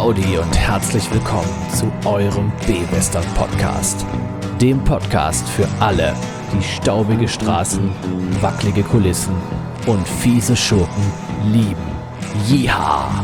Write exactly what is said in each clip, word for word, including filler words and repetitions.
Howdy und herzlich willkommen zu eurem B-Western-Podcast. Dem Podcast für alle, die staubige Straßen, wackelige Kulissen und fiese Schurken lieben. Yeehaw!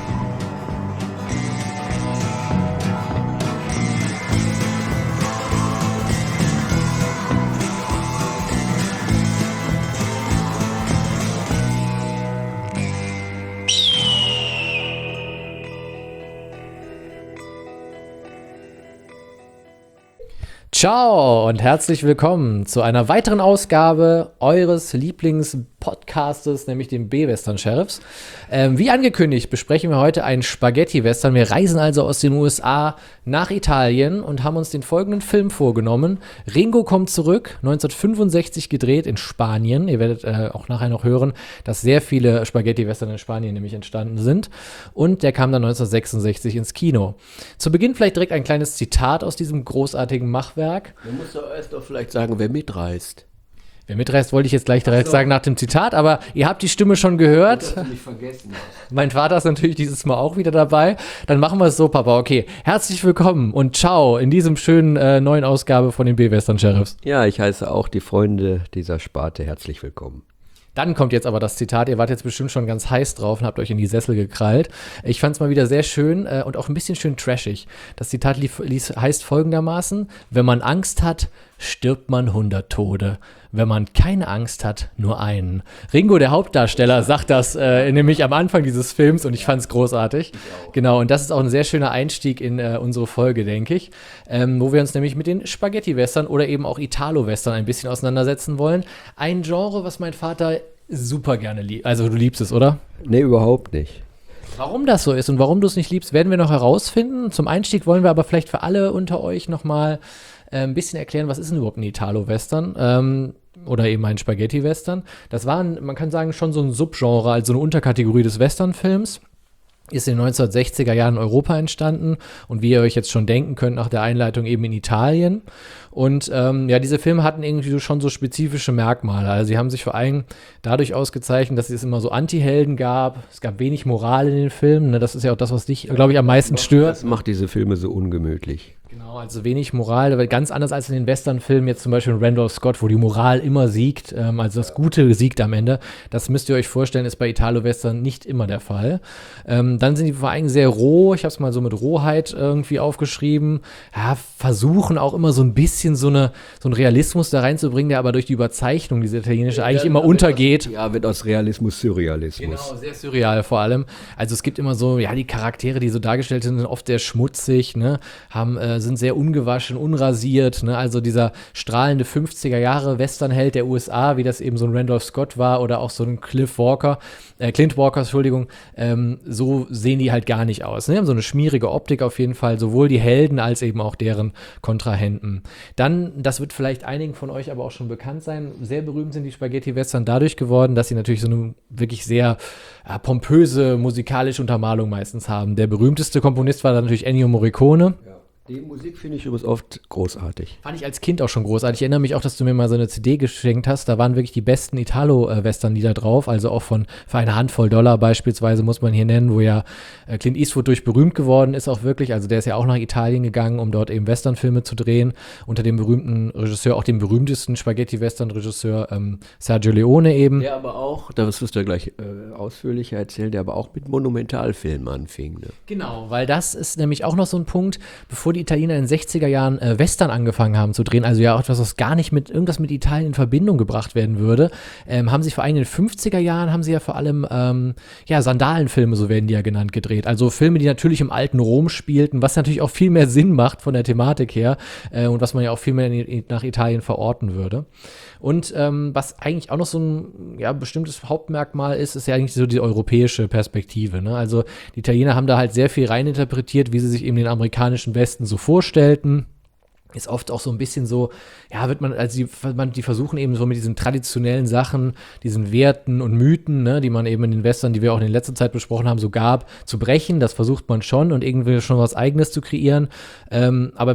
Ciao und herzlich willkommen zu einer weiteren Ausgabe eures Lieblingspodcastes, nämlich dem B-Western-Sheriffs. Ähm, wie angekündigt besprechen wir heute einen Spaghetti-Western. Wir reisen also aus den U S A nach Italien und haben uns den folgenden Film vorgenommen. Ringo kommt zurück, neunzehnhundertfünfundsechzig gedreht in Spanien. Ihr werdet äh, auch nachher noch hören, dass sehr viele Spaghetti-Western in Spanien nämlich entstanden sind. Und der kam dann neunzehnhundertsechsundsechzig ins Kino. Zu Beginn vielleicht direkt ein kleines Zitat aus diesem großartigen Machwerk. Man muss doch erst doch vielleicht sagen, wer mitreist. Wer mitreist, wollte ich jetzt gleich direkt so sagen nach dem Zitat, aber ihr habt die Stimme schon gehört. Das nicht vergessen hast. Mein Vater ist natürlich dieses Mal auch wieder dabei. Dann machen wir es so, Papa. Okay, herzlich willkommen und ciao in diesem schönen äh, neuen Ausgabe von den B-Western-Sheriffs. Ja, ich heiße auch die Freunde dieser Sparte herzlich willkommen. Dann kommt jetzt aber das Zitat, ihr wart jetzt bestimmt schon ganz heiß drauf und habt euch in die Sessel gekrallt. Ich fand es mal wieder sehr schön äh, und auch ein bisschen schön trashig. Das Zitat lief, lief, heißt folgendermaßen: Wenn man Angst hat, stirbt man hundert Tode. Wenn man keine Angst hat, nur einen. Ringo, der Hauptdarsteller, sagt das äh, nämlich am Anfang dieses Films und ich fand es großartig. Genau, und das ist auch ein sehr schöner Einstieg in äh, unsere Folge, denke ich, ähm, wo wir uns nämlich mit den Spaghetti-Western oder eben auch Italo-Western ein bisschen auseinandersetzen wollen. Ein Genre, was mein Vater super gerne liebt. Also du liebst es, oder? Nee, überhaupt nicht. Warum das so ist und warum du es nicht liebst, werden wir noch herausfinden. Zum Einstieg wollen wir aber vielleicht für alle unter euch nochmal äh, ein bisschen erklären, was ist denn überhaupt ein Italo-Western? Ähm, oder eben ein Spaghetti-Western. Das war, ein, man kann sagen, schon so ein Subgenre, also eine Unterkategorie des Westernfilms. Ist in den neunzehnhundertsechziger Jahren in Europa entstanden und wie ihr euch jetzt schon denken könnt, nach der Einleitung eben in Italien. Und ähm, ja, diese Filme hatten irgendwie so schon so spezifische Merkmale. Also sie haben sich vor allem dadurch ausgezeichnet, dass es immer so Anti-Helden gab. Es gab wenig Moral in den Filmen. Ne? Das ist ja auch das, was dich, glaube ich, am meisten stört. Das macht diese Filme so ungemütlich. Genau, also wenig Moral, aber ganz anders als in den Western-Filmen, jetzt zum Beispiel in Randolph Scott, wo die Moral immer siegt, ähm, also das Gute siegt am Ende. Das müsst ihr euch vorstellen, ist bei Italo-Western nicht immer der Fall. Ähm, dann sind die vor allem sehr roh, ich habe es mal so mit Rohheit irgendwie aufgeschrieben, ja, versuchen auch immer so ein bisschen so, eine, so einen Realismus da reinzubringen, der aber durch die Überzeichnung, diese italienische, eigentlich ja, immer untergeht. Aus, ja, wird aus Realismus Surrealismus. Genau, sehr surreal vor allem. Also es gibt immer so, ja, die Charaktere, die so dargestellt sind, sind oft sehr schmutzig, ne, haben äh, sind sehr ungewaschen, unrasiert, ne? Also dieser strahlende fünfziger Jahre Westernheld der U S A, wie das eben so ein Randolph Scott war oder auch so ein Cliff Walker, äh, Clint Walker, Entschuldigung, ähm, so sehen die halt gar nicht aus. Ne? Die haben so eine schmierige Optik auf jeden Fall, sowohl die Helden als eben auch deren Kontrahenten. Dann, das wird vielleicht einigen von euch aber auch schon bekannt sein, sehr berühmt sind die Spaghetti-Western dadurch geworden, dass sie natürlich so eine wirklich sehr äh, pompöse musikalische Untermalung meistens haben. Der berühmteste Komponist war dann natürlich Ennio Morricone. Ja. Die Musik finde ich übrigens oft großartig. Fand ich als Kind auch schon großartig. Ich erinnere mich auch, dass du mir mal so eine C D geschenkt hast. Da waren wirklich die besten Italo-Western-Lieder drauf. Also auch von Für eine Handvoll Dollar beispielsweise, muss man hier nennen, wo ja Clint Eastwood durch berühmt geworden ist auch wirklich. Also der ist ja auch nach Italien gegangen, um dort eben Westernfilme zu drehen. Unter dem berühmten Regisseur, auch dem berühmtesten Spaghetti-Western-Regisseur ähm, Sergio Leone eben. Der aber auch, das wirst du ja gleich äh, ausführlicher erzählen, der aber auch mit Monumentalfilmen anfing. Ne? Genau, weil das ist nämlich auch noch so ein Punkt, bevor die Italiener in den sechziger Jahren äh, Western angefangen haben zu drehen, also ja auch etwas, was gar nicht mit irgendwas mit Italien in Verbindung gebracht werden würde, ähm, haben sie vor allem in den fünfziger Jahren haben sie ja vor allem ähm, ja, Sandalenfilme, so werden die ja genannt, gedreht. Also Filme, die natürlich im alten Rom spielten, was natürlich auch viel mehr Sinn macht von der Thematik her äh, und was man ja auch viel mehr in, nach Italien verorten würde. Und ähm, was eigentlich auch noch so ein ja, bestimmtes Hauptmerkmal ist, ist ja eigentlich so die europäische Perspektive. Ne? Also die Italiener haben da halt sehr viel reininterpretiert, wie sie sich eben den amerikanischen Westen so vorstellten. Ist oft auch so ein bisschen so, ja, wird man, also die, man, die versuchen eben so mit diesen traditionellen Sachen, diesen Werten und Mythen, ne, die man eben in den Western, die wir auch in letzter Zeit besprochen haben, so gab, zu brechen. Das versucht man schon und irgendwie schon was Eigenes zu kreieren. Ähm, aber man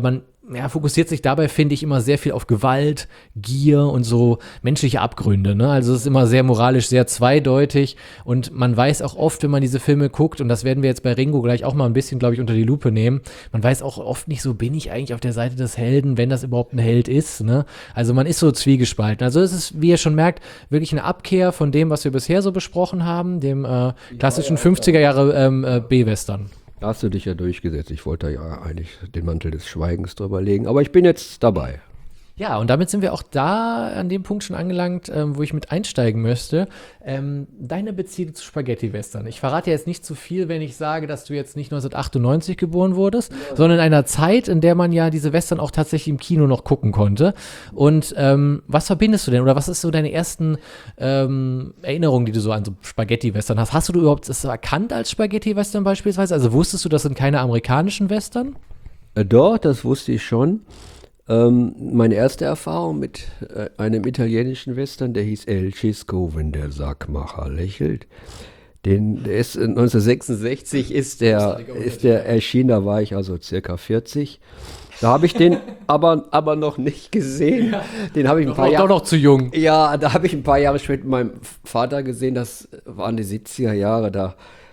ja, fokussiert sich dabei, finde ich, immer sehr viel auf Gewalt, Gier und so menschliche Abgründe. Ne? Also es ist immer sehr moralisch, sehr zweideutig und man weiß auch oft, wenn man diese Filme guckt, und das werden wir jetzt bei Ringo gleich auch mal ein bisschen, glaube ich, unter die Lupe nehmen, man weiß auch oft nicht so, bin ich eigentlich auf der Seite des Helden, wenn das überhaupt ein Held ist. Ne? Also man ist so zwiegespalten. Also es ist, wie ihr schon merkt, wirklich eine Abkehr von dem, was wir bisher so besprochen haben, dem äh, klassischen fünfziger Jahre ähm, äh, B-Western. Da hast du dich ja durchgesetzt. Ich wollte ja eigentlich den Mantel des Schweigens drüber legen, aber ich bin jetzt dabei. Ja, und damit sind wir auch da an dem Punkt schon angelangt, ähm, wo ich mit einsteigen möchte. Ähm, deine Beziehung zu Spaghetti-Western. Ich verrate jetzt nicht zu viel, wenn ich sage, dass du jetzt nicht neunzehnhundertachtundneunzig geboren wurdest, ja. sondern in einer Zeit, in der man ja diese Western auch tatsächlich im Kino noch gucken konnte. Und ähm, was verbindest du denn oder was ist so deine ersten ähm, Erinnerungen, die du so an so Spaghetti-Western hast? Hast du überhaupt das erkannt als Spaghetti-Western beispielsweise? Also wusstest du, das sind keine amerikanischen Western? Äh, doch, das wusste ich schon. Ähm, meine erste Erfahrung mit äh, einem italienischen Western, der hieß El Cisco, wenn der Sargmacher lächelt. Den, der ist neunzehnhundertsechsundsechzig ist der, ist der erschienen, da war ich also circa vierzig. Da habe ich den aber, aber noch nicht gesehen. Ja. Den habe ich ein paar Jahre. Doch noch zu jung. Ja, da habe ich ein paar Jahre später mit meinem Vater gesehen. Das waren die siebziger Jahre. Da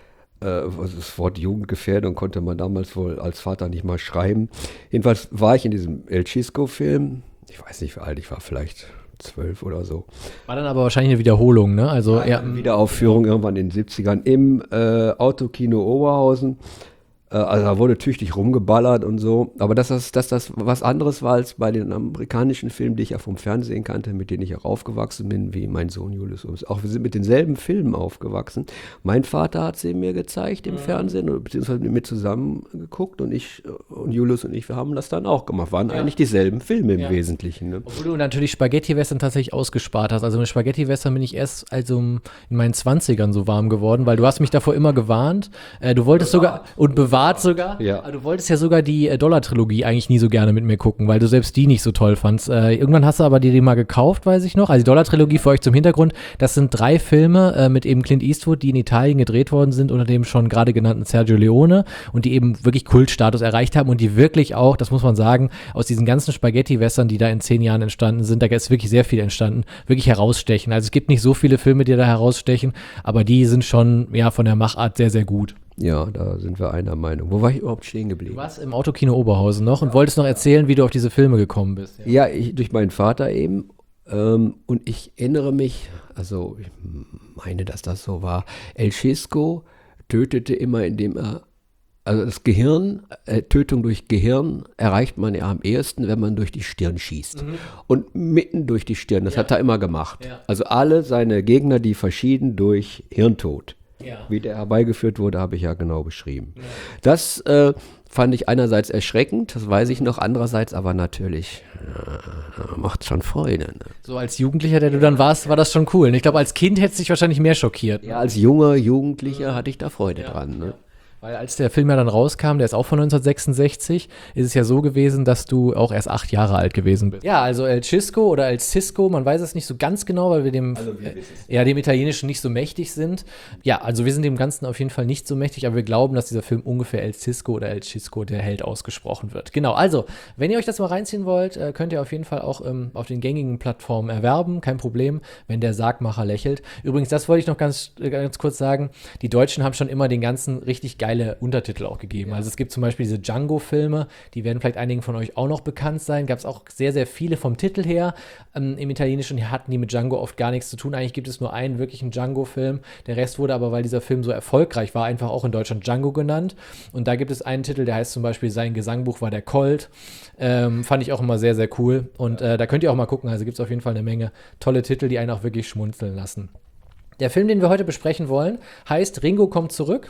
das Wort Jugendgefährdung konnte man damals wohl als Vater nicht mal schreiben. Jedenfalls war ich in diesem El Cisco-Film. Ich weiß nicht, wie alt ich war, vielleicht zwölf oder so. War dann aber wahrscheinlich eine Wiederholung, ne? Also ja, eine Wiederaufführung irgendwann in den siebzigern im äh, Autokino Oberhausen. Äh, also da wurde tüchtig rumgeballert und so. Aber dass das, dass das was anderes war als bei den amerikanischen Filmen, die ich ja vom Fernsehen kannte, mit denen ich auch aufgewachsen bin, wie mein Sohn Julius. Auch wir sind mit denselben Filmen aufgewachsen. Mein Vater hat sie mir gezeigt im mhm. Fernsehen, beziehungsweise mit mir zusammen geguckt und ich und Julius und ich, wir haben das dann auch gemacht. Waren ja. eigentlich dieselben Filme im ja. Wesentlichen. Ne? Obwohl du natürlich Spaghetti-Western tatsächlich ausgespart hast. Also mit Spaghetti-Western bin ich erst also in meinen zwanzigern so warm geworden, weil du hast mich davor immer gewarnt. Äh, du wolltest bewahrt. sogar und bewahrt sogar. Ja. Aber du wolltest ja sogar die äh, Dollar-Trilogie eigentlich nie so gerne mit mir gucken, weil du selbst die nicht so toll fandst. Äh, irgendwann hast du aber die, die mal gekauft, weiß ich noch. Also die Dollar-Trilogie für euch zum Hintergrund, das sind drei Filme äh, mit eben Clint Eastwood, die in Italien gedreht worden sind, unter dem schon gerade genannten Sergio Leone und die eben wirklich Kultstatus erreicht haben und die wirklich auch, das muss man sagen, aus diesen ganzen Spaghetti-Western, die da in zehn Jahren entstanden sind, da ist wirklich sehr viel entstanden, wirklich herausstechen. Also es gibt nicht so viele Filme, die da herausstechen, aber die sind schon ja von der Machart sehr, sehr gut. Ja, da sind wir einer Meinung. Wo war ich überhaupt stehen geblieben? Du warst im Autokino Oberhausen noch und ja. wolltest noch erzählen, wie du auf diese Filme gekommen bist. Ja, ja ich, durch meinen Vater eben. Ähm, und ich erinnere mich, also ich meine, dass das so war, El Cisco tötete immer, indem er, also das Gehirn, äh, Tötung durch Gehirn erreicht man ja am ehesten, wenn man durch die Stirn schießt. Mhm. Und mitten durch die Stirn, das ja. hat er immer gemacht. Ja. Also alle seine Gegner, die verschieden durch Hirntod. Ja. Wie der herbeigeführt wurde, habe ich ja genau beschrieben. Ja. Das äh, fand ich einerseits erschreckend, das weiß ich noch, andererseits aber natürlich ja, macht schon Freude. Ne? So als Jugendlicher, der du dann warst, war das schon cool. Und ich glaube, als Kind hätte es dich wahrscheinlich mehr schockiert. Ne? Ja, als junger Jugendlicher hatte ich da Freude ja. dran. Ne? Weil als der Film ja dann rauskam, der ist auch von neunzehnhundertsechsundsechzig, ist es ja so gewesen, dass du auch erst acht Jahre alt gewesen bist. Ja, also El Cisco oder El Cisco, man weiß es nicht so ganz genau, weil wir dem, also wir äh, ja, dem Italienischen nicht so mächtig sind. Ja, also wir sind dem Ganzen auf jeden Fall nicht so mächtig, aber wir glauben, dass dieser Film ungefähr El Cisco oder El Cisco, der Held, ausgesprochen wird. Genau, also, wenn ihr euch das mal reinziehen wollt, äh, könnt ihr auf jeden Fall auch ähm, auf den gängigen Plattformen erwerben, kein Problem, wenn der Sargmacher lächelt. Übrigens, das wollte ich noch ganz, äh, ganz kurz sagen, die Deutschen haben schon immer den ganzen richtig geil Untertitel auch gegeben. Ja. Also es gibt zum Beispiel diese Django-Filme, die werden vielleicht einigen von euch auch noch bekannt sein. Gab es auch sehr, sehr viele vom Titel her. Ähm, Im Italienischen hatten die mit Django oft gar nichts zu tun. Eigentlich gibt es nur einen wirklichen Django-Film. Der Rest wurde aber, weil dieser Film so erfolgreich war, einfach auch in Deutschland Django genannt. Und da gibt es einen Titel, der heißt zum Beispiel Sein Gesangbuch war der Colt. Ähm, fand ich auch immer sehr, sehr cool. Und äh, da könnt ihr auch mal gucken. Also gibt es auf jeden Fall eine Menge tolle Titel, die einen auch wirklich schmunzeln lassen. Der Film, den wir heute besprechen wollen, heißt Ringo kommt zurück.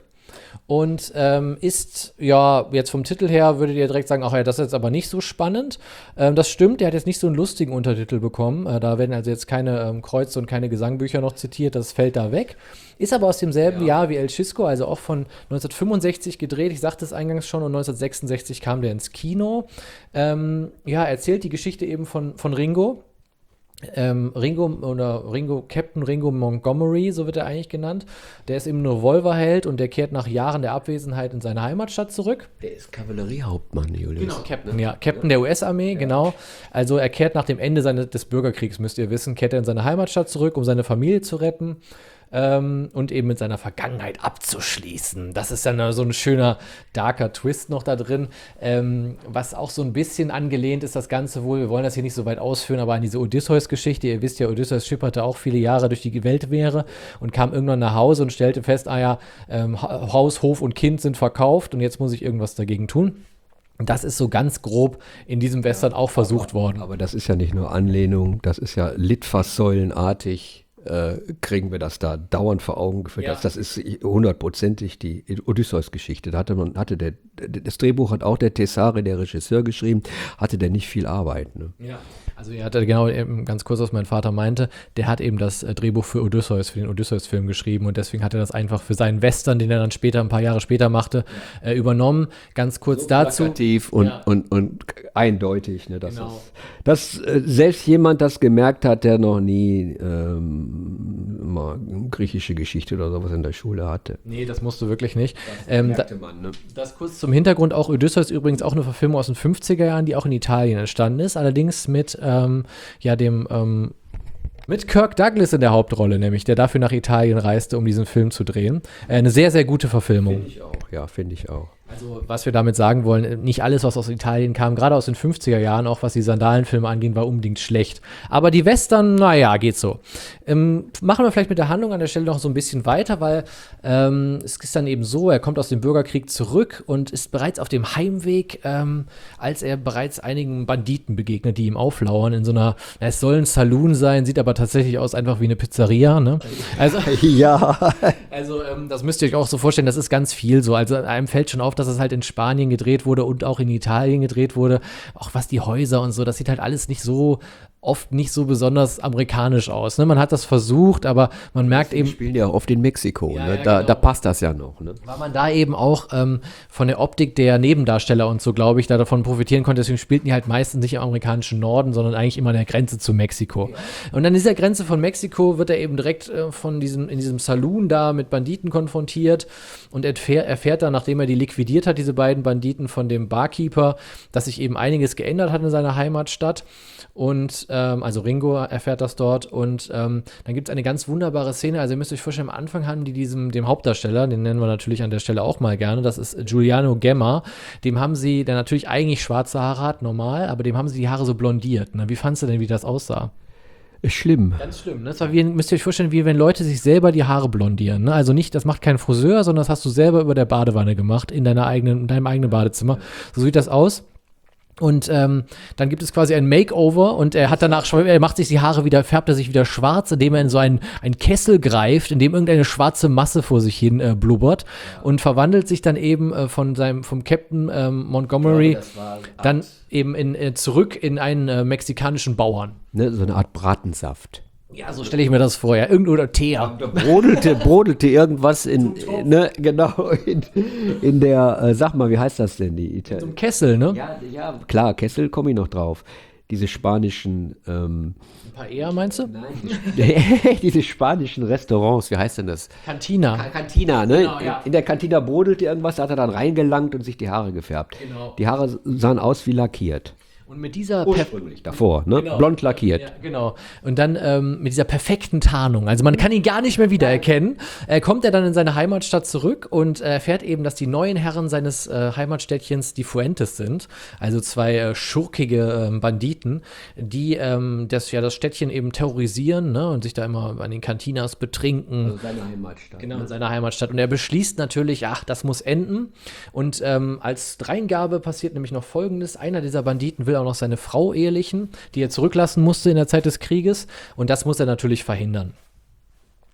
Und ähm, ist, ja, jetzt vom Titel her würdet ihr direkt sagen, ach ja, das ist jetzt aber nicht so spannend. Ähm, das stimmt, der hat jetzt nicht so einen lustigen Untertitel bekommen. Äh, da werden also jetzt keine ähm, Kreuze und keine Gesangbücher noch zitiert, das fällt da weg. Ist aber aus demselben ja. Jahr wie El Cisco, also auch von neunzehnhundertfünfundsechzig gedreht. Ich sagte es eingangs schon, und neunzehnhundertsechsundsechzig kam der ins Kino. Ähm, ja, erzählt die Geschichte eben von, von Ringo. Ähm, Ringo oder Ringo, Captain Ringo Montgomery, so wird er eigentlich genannt. Der ist eben ein Revolverheld und der kehrt nach Jahren der Abwesenheit in seine Heimatstadt zurück. Der ist Kavalleriehauptmann, Julius. Genau, Captain, ja, Captain der U S-Armee, ja. Genau. Also er kehrt nach dem Ende seines, des Bürgerkriegs, müsst ihr wissen, kehrt er in seine Heimatstadt zurück, um seine Familie zu retten. Ähm, und eben mit seiner Vergangenheit abzuschließen. Das ist dann so ein schöner, darker Twist noch da drin, ähm, was auch so ein bisschen angelehnt ist, das Ganze wohl, wir wollen das hier nicht so weit ausführen, aber an diese Odysseus-Geschichte, ihr wisst ja, Odysseus schipperte auch viele Jahre durch die Weltmeere und kam irgendwann nach Hause und stellte fest, ah ja, ähm, Haus, Hof und Kind sind verkauft und jetzt muss ich irgendwas dagegen tun. Und das ist so ganz grob in diesem Western auch versucht aber, worden. Aber das ist ja nicht nur Anlehnung, das ist ja litfaßsäulenartig. Äh, kriegen wir das da dauernd vor Augen geführt. Ja. Das, das ist hundertprozentig die Odysseus-Geschichte. Da hatte man, hatte der, das Drehbuch hat auch der Tessari, der Regisseur, geschrieben, hatte der nicht viel Arbeit. Ne? Ja. Also er hatte genau eben ganz kurz, was mein Vater meinte, der hat eben das äh, Drehbuch für Odysseus, für den Odysseus-Film geschrieben und deswegen hat er das einfach für seinen Western, den er dann später, ein paar Jahre später machte, ja. äh, übernommen. Ganz kurz so dazu. Plakativ und, ja. und, und eindeutig. Ne, dass genau. es, dass äh, selbst jemand das gemerkt hat, der noch nie ähm, mal griechische Geschichte oder sowas in der Schule hatte. Nee, das musst du wirklich nicht. Das ähm, merkte da, man, ne? Das kurz zum Hintergrund, auch Odysseus übrigens auch eine Verfilmung aus den fünfziger Jahren, die auch in Italien entstanden ist, allerdings mit ähm, ja dem ähm, mit Kirk Douglas in der Hauptrolle, nämlich, der dafür nach Italien reiste, um diesen Film zu drehen. Äh, eine sehr, sehr gute Verfilmung. Finde ich auch, ja, finde ich auch. Also, was wir damit sagen wollen, nicht alles, was aus Italien kam, gerade aus den fünfziger Jahren, auch was die Sandalenfilme angehen, war unbedingt schlecht. Aber die Western, naja, geht so. Ähm, machen wir vielleicht mit der Handlung an der Stelle noch so ein bisschen weiter, weil ähm, es ist dann eben so, er kommt aus dem Bürgerkrieg zurück und ist bereits auf dem Heimweg, ähm, als er bereits einigen Banditen begegnet, die ihm auflauern in so einer, es soll ein Saloon sein, sieht aber tatsächlich aus einfach wie eine Pizzeria, ne? Also, ja. Also, ähm, das müsst ihr euch auch so vorstellen, das ist ganz viel so. Also, einem fällt schon auf, dass es halt in Spanien gedreht wurde und auch in Italien gedreht wurde. Auch was die Häuser und so, das sieht halt alles nicht so, oft nicht so besonders amerikanisch aus. Ne? Man hat das versucht, aber man merkt Die eben. spielen ja auch oft in Mexiko, Ja, ne? ja, da, genau. da passt das ja noch. Ne? Weil man da eben auch ähm, von der Optik der Nebendarsteller und so, glaube ich, da davon profitieren konnte. Deswegen spielten die halt meistens nicht im amerikanischen Norden, sondern eigentlich immer an der Grenze zu Mexiko. Ja. Und an dieser Grenze von Mexiko wird er eben direkt äh, von diesem, in diesem Saloon da mit Banditen konfrontiert und erfährt, erfährt dann, nachdem er die liquidiert hat, diese beiden Banditen, von dem Barkeeper, dass sich eben einiges geändert hat in seiner Heimatstadt. Und ähm, also Ringo erfährt das dort und ähm, dann gibt es eine ganz wunderbare Szene, also ihr müsst euch vorstellen, am Anfang haben die diesem, dem Hauptdarsteller, den nennen wir natürlich an der Stelle auch mal gerne, das ist Giuliano Gemma, dem haben sie, der natürlich eigentlich schwarze Haare hat, normal, aber dem haben sie die Haare so blondiert. Ne? Wie fandst du denn, wie das aussah? Ist schlimm. Ganz schlimm. Ne? Das war wie, müsst ihr euch vorstellen, wie wenn Leute sich selber die Haare blondieren. Ne? Also nicht, das macht kein Friseur, sondern das hast du selber über der Badewanne gemacht, in, deiner eigenen, in deinem eigenen Badezimmer. So sieht das aus. Und ähm, dann gibt es quasi ein Makeover und er hat danach, er macht sich die Haare wieder, färbt er sich wieder schwarz, indem er in so einen, einen Kessel greift, in dem irgendeine schwarze Masse vor sich hin äh, blubbert ja. und verwandelt sich dann eben äh, von seinem, vom Captain ähm, Montgomery ja, dann eben in, äh, zurück in einen äh, mexikanischen Bauern. Ne, so eine Art Bratensaft. Ja, so stelle ich mir das vor, ja. Irgend oder Tee. Da brodelte, brodelte irgendwas in, ne, genau, in, in der, äh, sag mal, wie heißt das denn? Die Ital- so ein Kessel, ne? Ja, ja, klar, Kessel komme ich noch drauf. Diese spanischen, ähm, Ein paar eher, meinst du? Nein, die, diese spanischen Restaurants, wie heißt denn das? Cantina. Ka- Cantina, ne? Genau, ja. In der Cantina brodelte irgendwas, da hat er dann reingelangt und sich die Haare gefärbt. Genau. Die Haare sahen aus wie lackiert. Und mit dieser Ursprünglich davor, ne? Genau. Blond lackiert. Ja, genau. Und dann ähm, mit dieser perfekten Tarnung. Also man kann ihn gar nicht mehr wiedererkennen. Äh, kommt er dann in seine Heimatstadt zurück und äh, erfährt eben, dass die neuen Herren seines äh, Heimatstädtchens die Fuentes sind. Also zwei äh, schurkige äh, Banditen, die ähm, das, ja, das Städtchen eben terrorisieren, ne? Und sich da immer an den Cantinas betrinken. Also seine Heimatstadt. Genau, ne? in seiner Heimatstadt. Und er beschließt natürlich, ach, das muss enden. Und ähm, als Dreingabe passiert nämlich noch Folgendes. Einer dieser Banditen will auch noch seine Frau ehelichen, die er zurücklassen musste in der Zeit des Krieges. Und das muss er natürlich verhindern.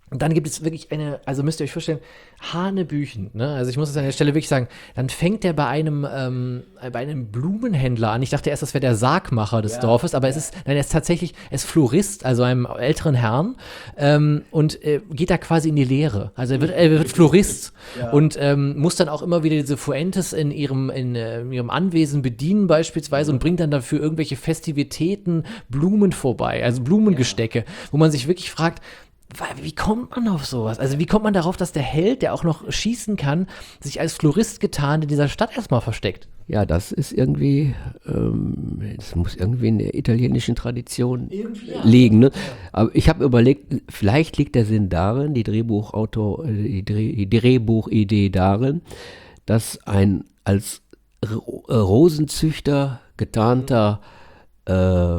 Und dann gibt es wirklich eine, also müsst ihr euch vorstellen, hanebüchen, ne? Also ich muss es an der Stelle wirklich sagen, dann fängt er bei einem, ähm, bei einem Blumenhändler an. Ich dachte erst, das wäre der Sargmacher des ja, Dorfes, aber ja. es ist, nein, er ist tatsächlich, er ist Florist, also einem älteren Herrn, ähm, und äh, geht da quasi in die Lehre. Also er wird, er wird Florist ja. und ähm, muss dann auch immer wieder diese Fuentes in ihrem, in, äh, in ihrem Anwesen bedienen beispielsweise und bringt dann dafür irgendwelche Festivitäten Blumen vorbei, also Blumengestecke, ja. wo man sich wirklich fragt, wie kommt man auf sowas? Also wie kommt man darauf, dass der Held, der auch noch schießen kann, sich als Florist getarnt in dieser Stadt erstmal versteckt? Ja, das ist irgendwie, ähm, das muss irgendwie in der italienischen Tradition irgendwie, ja. liegen. Ne? Aber ich habe überlegt, vielleicht liegt der Sinn darin, die Drehbuchautor, die, Dreh, die Drehbuchidee darin, dass ein als Rosenzüchter getarnter Äh,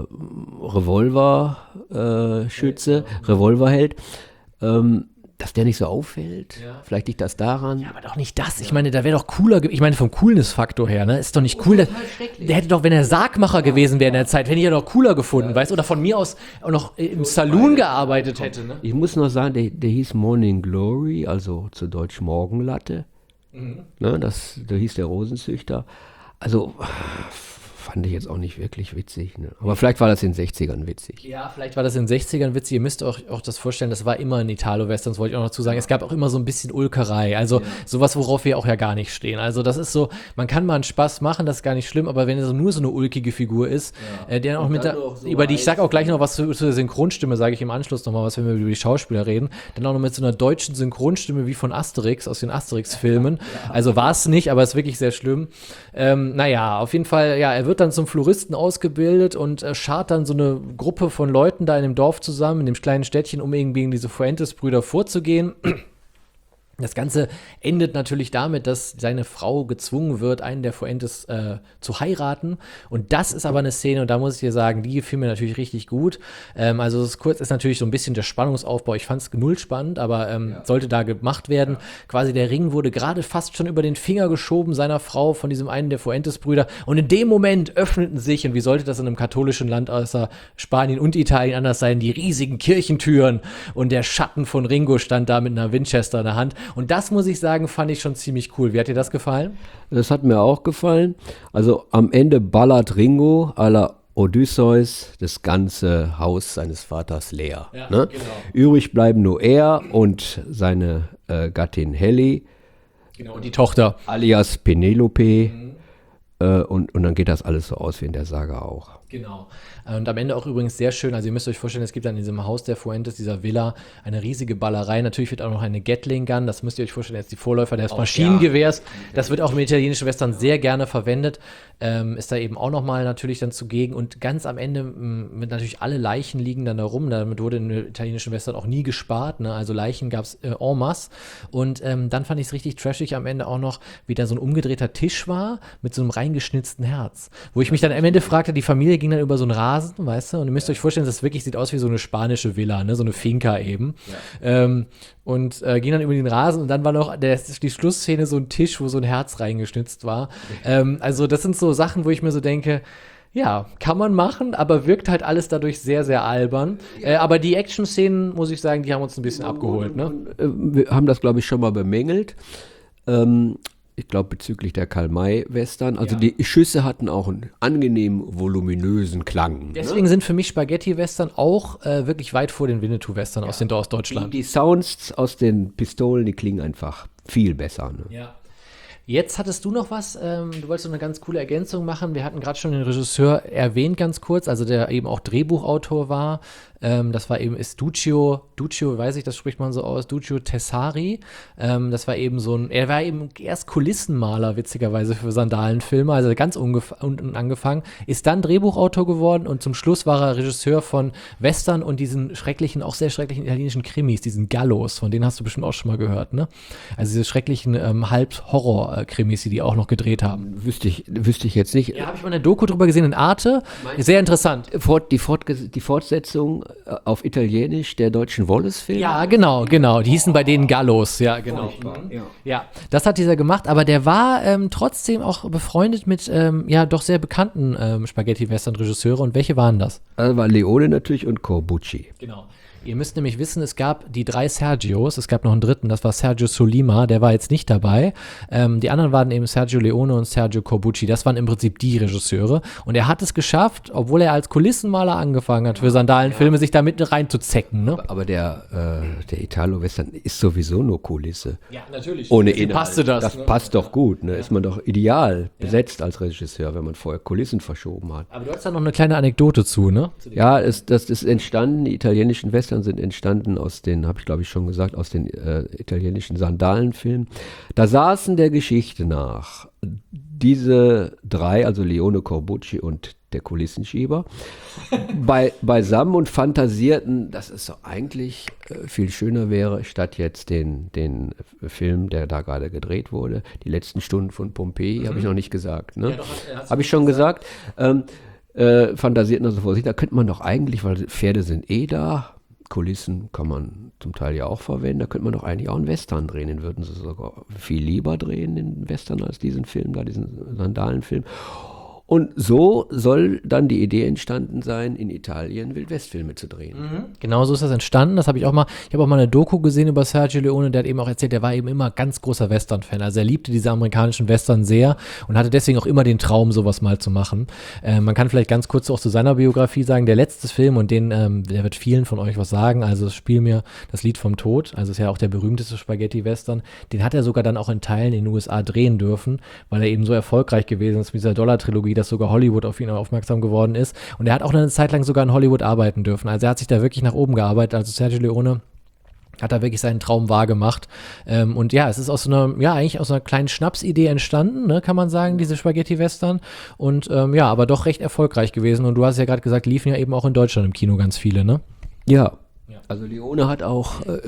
Revolverschütze, äh, Revolverheld, ähm, dass der nicht so auffällt. Ja. Vielleicht liegt das daran. Ja, aber doch nicht das. Ich meine, da wäre doch cooler, ge- ich meine, vom Coolness-Faktor her, ne? Ist doch nicht cool. Dass, der hätte doch, wenn er Sargmacher ja. gewesen wäre in der Zeit, hätte ich ja doch cooler gefunden, ja. weißt du? Oder von mir aus auch noch im Saloon gearbeitet hätte, ne? Ich muss noch sagen, der, der hieß Morning Glory, also zu Deutsch Morgenlatte. Mhm. Ne, das, da hieß der Rosenzüchter. Also fand ich jetzt auch nicht wirklich witzig. Ne? Aber vielleicht war das in den sechzigern witzig. Ja, vielleicht war das in den sechzigern witzig. Ihr müsst euch auch das vorstellen, das war immer in Italo-Westerns, wollte ich auch noch dazu sagen. Es gab auch immer so ein bisschen Ulkerei. Also ja. sowas, worauf wir auch ja gar nicht stehen. Also das ist so, man kann mal einen Spaß machen, das ist gar nicht schlimm, aber wenn es so nur so eine ulkige Figur ist, ja. äh, der auch mit der, so über die, ich sag auch gleich noch was zu, zu der Synchronstimme, sage ich im Anschluss nochmal was, wenn wir über die Schauspieler reden, dann auch noch mit so einer deutschen Synchronstimme wie von Asterix, aus den Asterix-Filmen. Ja. Also war es nicht, aber es ist wirklich sehr schlimm. Ähm, naja, auf jeden Fall, ja, er wird dann zum Floristen ausgebildet und äh, schart dann so eine Gruppe von Leuten da in dem Dorf zusammen, in dem kleinen Städtchen, um irgendwie gegen diese Fuentes-Brüder vorzugehen. Das Ganze endet natürlich damit, dass seine Frau gezwungen wird, einen der Fuentes äh, zu heiraten. Und das ist aber eine Szene, und da muss ich dir sagen, die gefiel mir natürlich richtig gut. Ähm, also das ist kurz ist natürlich so ein bisschen der Spannungsaufbau. Ich fand es null spannend, aber ähm, ja. sollte da gemacht werden. Ja. Quasi der Ring wurde gerade fast schon über den Finger geschoben seiner Frau von diesem einen der Fuentes-Brüder. Und in dem Moment öffneten sich, und wie sollte das in einem katholischen Land außer Spanien und Italien anders sein, die riesigen Kirchentüren. Und der Schatten von Ringo stand da mit einer Winchester in der Hand. Und das, muss ich sagen, fand ich schon ziemlich cool. Wie hat dir das gefallen? Das hat mir auch gefallen. Also am Ende ballert Ringo à la Odysseus das ganze Haus seines Vaters leer. Ja, ne? Genau. Übrig bleiben nur er und seine äh, Gattin Helly. Genau, und die Tochter. Alias Penelope. Mhm. Äh, und, und dann geht das alles so aus wie in der Saga auch. Genau. Und am Ende auch übrigens sehr schön, also ihr müsst euch vorstellen, es gibt dann in diesem Haus der Fuentes, dieser Villa, eine riesige Ballerei. Natürlich wird auch noch eine Gatling Gun, das müsst ihr euch vorstellen, jetzt die Vorläufer des Maschinengewehrs. Ja. Das wird auch im italienischen Western sehr gerne verwendet. Ähm, ist da eben auch nochmal natürlich dann zugegen. Und ganz am Ende, mit natürlich alle Leichen liegen dann da rum. Damit wurde im italienischen Western auch nie gespart. Ne? Also Leichen gab es äh, en masse. Und ähm, dann fand ich es richtig trashig am Ende auch noch, wie da so ein umgedrehter Tisch war mit so einem reingeschnitzten Herz. Wo ich mich dann am Ende fragte, die Familie ging dann über so einen Rasen, weißt du? Und ihr müsst euch vorstellen, das wirklich sieht aus wie so eine spanische Villa, ne? So eine Finca eben. Ja. Ähm, und äh, ging dann über den Rasen und dann war noch der, die Schlussszene so ein Tisch, wo so ein Herz reingeschnitzt war. Ähm, also das sind so Sachen, wo ich mir so denke, ja, kann man machen, aber wirkt halt alles dadurch sehr, sehr albern. Ja. Äh, aber die Action-Szenen, muss ich sagen, die haben uns ein bisschen und, abgeholt. Ne? Und, und, wir haben das, glaube ich, schon mal bemängelt. Ähm, ich glaube, bezüglich der Karl-May-Western. Also ja. die Schüsse hatten auch einen angenehm voluminösen Klang. Deswegen ne? sind für mich Spaghetti-Western auch äh, wirklich weit vor den Winnetou-Western ja. aus den aus Deutschland. Die, die Sounds aus den Pistolen, die klingen einfach viel besser. Ne? Ja. Jetzt hattest du noch was, ähm, du wolltest so eine ganz coole Ergänzung machen. Wir hatten gerade schon den Regisseur erwähnt, ganz kurz, also der eben auch Drehbuchautor war. Ähm, das war eben ist Duccio, Duccio, weiß ich, das spricht man so aus, Duccio Tessari. Ähm, das war eben so ein, er war eben erst Kulissenmaler, witzigerweise, für Sandalenfilme, also ganz unten angefangen, ist dann Drehbuchautor geworden und zum Schluss war er Regisseur von Western und diesen schrecklichen, auch sehr schrecklichen italienischen Krimis, diesen Gallos, von denen hast du bestimmt auch schon mal gehört, ne? Also diese schrecklichen ähm, Halb-Horror-Krimis, die die auch noch gedreht haben. Wüsste ich, wüsste ich jetzt nicht. Ja, habe ich mal eine Doku drüber gesehen in Arte, sehr interessant. Fort, die, Fortges- die Fortsetzung auf Italienisch der deutschen Wallace-Filme? Ja, genau, genau. Die hießen bei denen Gallos, ja, genau. Ja. ja, das hat dieser gemacht, aber der war ähm, trotzdem auch befreundet mit, ähm, ja, doch sehr bekannten ähm, Spaghetti-Western-Regisseure. Und welche waren das? Also war Leone natürlich und Corbucci. Genau. Ihr müsst nämlich wissen, es gab die drei Sergios, es gab noch einen dritten, das war Sergio Solima, der war jetzt nicht dabei. Ähm, die anderen waren eben Sergio Leone und Sergio Corbucci, das waren im Prinzip die Regisseure. Und er hat es geschafft, obwohl er als Kulissenmaler angefangen hat, für Sandalenfilme, sich da mitten reinzuzecken. Ne? Aber, aber der, äh, der Italo-Western ist sowieso nur Kulisse. Ja, natürlich. Ohne Wie Inhalt. passte das? Das ne? passt doch gut. Ne? Ist man doch ideal besetzt als Regisseur, wenn man vorher Kulissen verschoben hat. Aber du hast da noch eine kleine Anekdote zu, ne? Ja, es, das ist entstanden, die italienischen Western sind entstanden aus den, habe ich glaube ich schon gesagt, aus den äh, italienischen Sandalenfilmen. Da saßen der Geschichte nach diese drei, also Leone, Corbucci und der Kulissenschieber, bei, beisammen und fantasierten, dass es so eigentlich äh, viel schöner wäre, statt jetzt den, den Film, der da gerade gedreht wurde, die letzten Stunden von Pompeji, mhm. habe ich noch nicht gesagt, ne? Ja, habe ich schon gesagt. gesagt. Ähm, Äh, fantasierten also vor sich, da könnte man doch eigentlich, weil Pferde sind eh da, Kulissen kann man zum Teil ja auch verwenden, da könnte man doch eigentlich auch einen Western drehen, den würden sie sogar viel lieber drehen, den Western, als diesen Film da, diesen Sandalenfilm. Und so soll dann die Idee entstanden sein, in Italien Wildwestfilme zu drehen. Mhm. Genau so ist das entstanden. Das habe ich auch mal, ich habe auch mal eine Doku gesehen über Sergio Leone, der hat eben auch erzählt, der war eben immer ganz großer Western-Fan. Also er liebte diese amerikanischen Western sehr und hatte deswegen auch immer den Traum, sowas mal zu machen. Äh, man kann vielleicht ganz kurz auch zu seiner Biografie sagen, der letzte Film, und den, ähm, der wird vielen von euch was sagen, also Spiel mir das Lied vom Tod, also ist ja auch der berühmteste Spaghetti-Western, den hat er sogar dann auch in Teilen in den U S A drehen dürfen, weil er eben so erfolgreich gewesen ist mit dieser Dollar-Trilogie, dass sogar Hollywood auf ihn aufmerksam geworden ist. Und er hat auch eine Zeit lang sogar in Hollywood arbeiten dürfen. Also er hat sich da wirklich nach oben gearbeitet. Also Sergio Leone hat da wirklich seinen Traum wahrgemacht. Ähm, und ja, es ist aus so einer, ja, eigentlich aus einer kleinen Schnapsidee entstanden, ne, kann man sagen, diese Spaghetti-Western. Und ähm, ja, aber doch recht erfolgreich gewesen. Und du hast ja gerade gesagt, liefen ja eben auch in Deutschland im Kino ganz viele, ne? Ja. Also Leone hat auch, äh,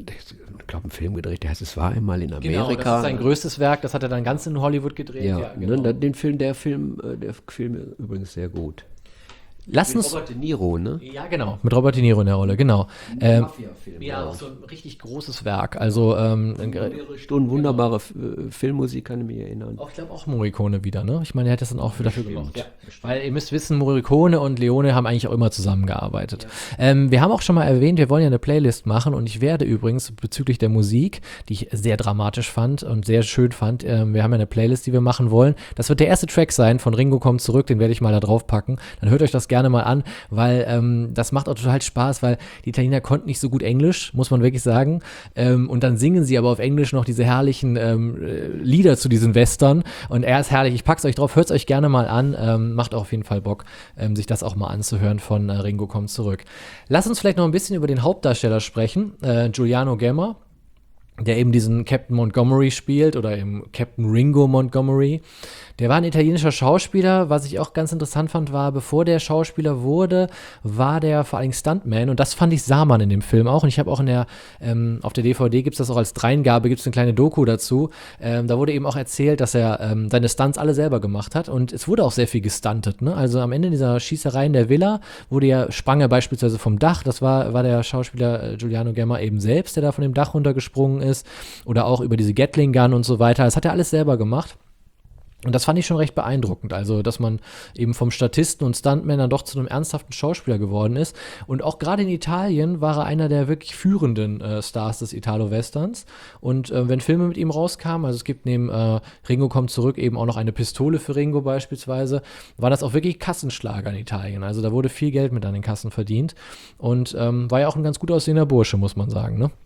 ich glaube, einen Film gedreht, der heißt Es war einmal in Amerika. Genau, das ist sein größtes Werk, das hat er dann ganz in Hollywood gedreht. Ja, ja genau. ne, den Film, der Film, der Film ist übrigens sehr gut. Lass uns, Robert De Niro, ne? Ja, genau, mit Robert De Niro in der Rolle, genau. Ähm, Mafia-Film. ja, auch so ein richtig großes Werk. Also ähm, mehrere Stunden wunderbare genau. Filmmusik, kann ich mich erinnern. Auch, ich glaube auch Morricone wieder, ne? Ich meine, er hat das dann auch für dafür gemacht. Ja. Weil ihr müsst wissen, Morricone und Leone haben eigentlich auch immer zusammengearbeitet. Ja. Ähm, wir haben auch schon mal erwähnt, wir wollen ja eine Playlist machen, und ich werde übrigens bezüglich der Musik, die ich sehr dramatisch fand und sehr schön fand, ähm, wir haben ja eine Playlist, die wir machen wollen. Das wird der erste Track sein von Ringo kommt zurück, den werde ich mal da drauf packen. Dann hört euch das gerne mal an, weil ähm, das macht auch total Spaß, weil die Italiener konnten nicht so gut Englisch, muss man wirklich sagen. Ähm, und dann singen sie aber auf Englisch noch diese herrlichen ähm, Lieder zu diesen Western. Und er ist herrlich. Ich pack's euch drauf, hört's euch gerne mal an. Ähm, macht auch auf jeden Fall Bock, ähm, sich das auch mal anzuhören von äh, Ringo kommt zurück. Lass uns vielleicht noch ein bisschen über den Hauptdarsteller sprechen, äh, Giuliano Gemma, der eben diesen Captain Montgomery spielt, oder eben Captain Ringo Montgomery. Der war ein italienischer Schauspieler. Was ich auch ganz interessant fand, war, bevor der Schauspieler wurde, war der vor allem Stuntman, und das fand ich, sah man in dem Film auch. Und ich habe auch in der, ähm, auf der D V D gibt es das auch als Dreingabe, gibt es eine kleine Doku dazu. Ähm, da wurde eben auch erzählt, dass er ähm, seine Stunts alle selber gemacht hat, und es wurde auch sehr viel gestuntet, ne? Also am Ende dieser Schießerei in der Villa wurde ja, sprang er beispielsweise vom Dach, das war, war der Schauspieler äh, Giuliano Gemma eben selbst, der da von dem Dach runtergesprungen ist, oder auch über diese Gatling Gun und so weiter. Das hat er alles selber gemacht. Und das fand ich schon recht beeindruckend, also dass man eben vom Statisten und Stuntman dann doch zu einem ernsthaften Schauspieler geworden ist. Und auch gerade in Italien war er einer der wirklich führenden äh, Stars des Italo-Westerns. Und äh, wenn Filme mit ihm rauskamen, also es gibt neben äh, Ringo kommt zurück eben auch noch eine Pistole für Ringo beispielsweise, war das auch wirklich Kassenschlager in Italien. Also da wurde viel Geld mit an den Kassen verdient. Und ähm, war ja auch ein ganz gut aussehender Bursche, muss man sagen, ne?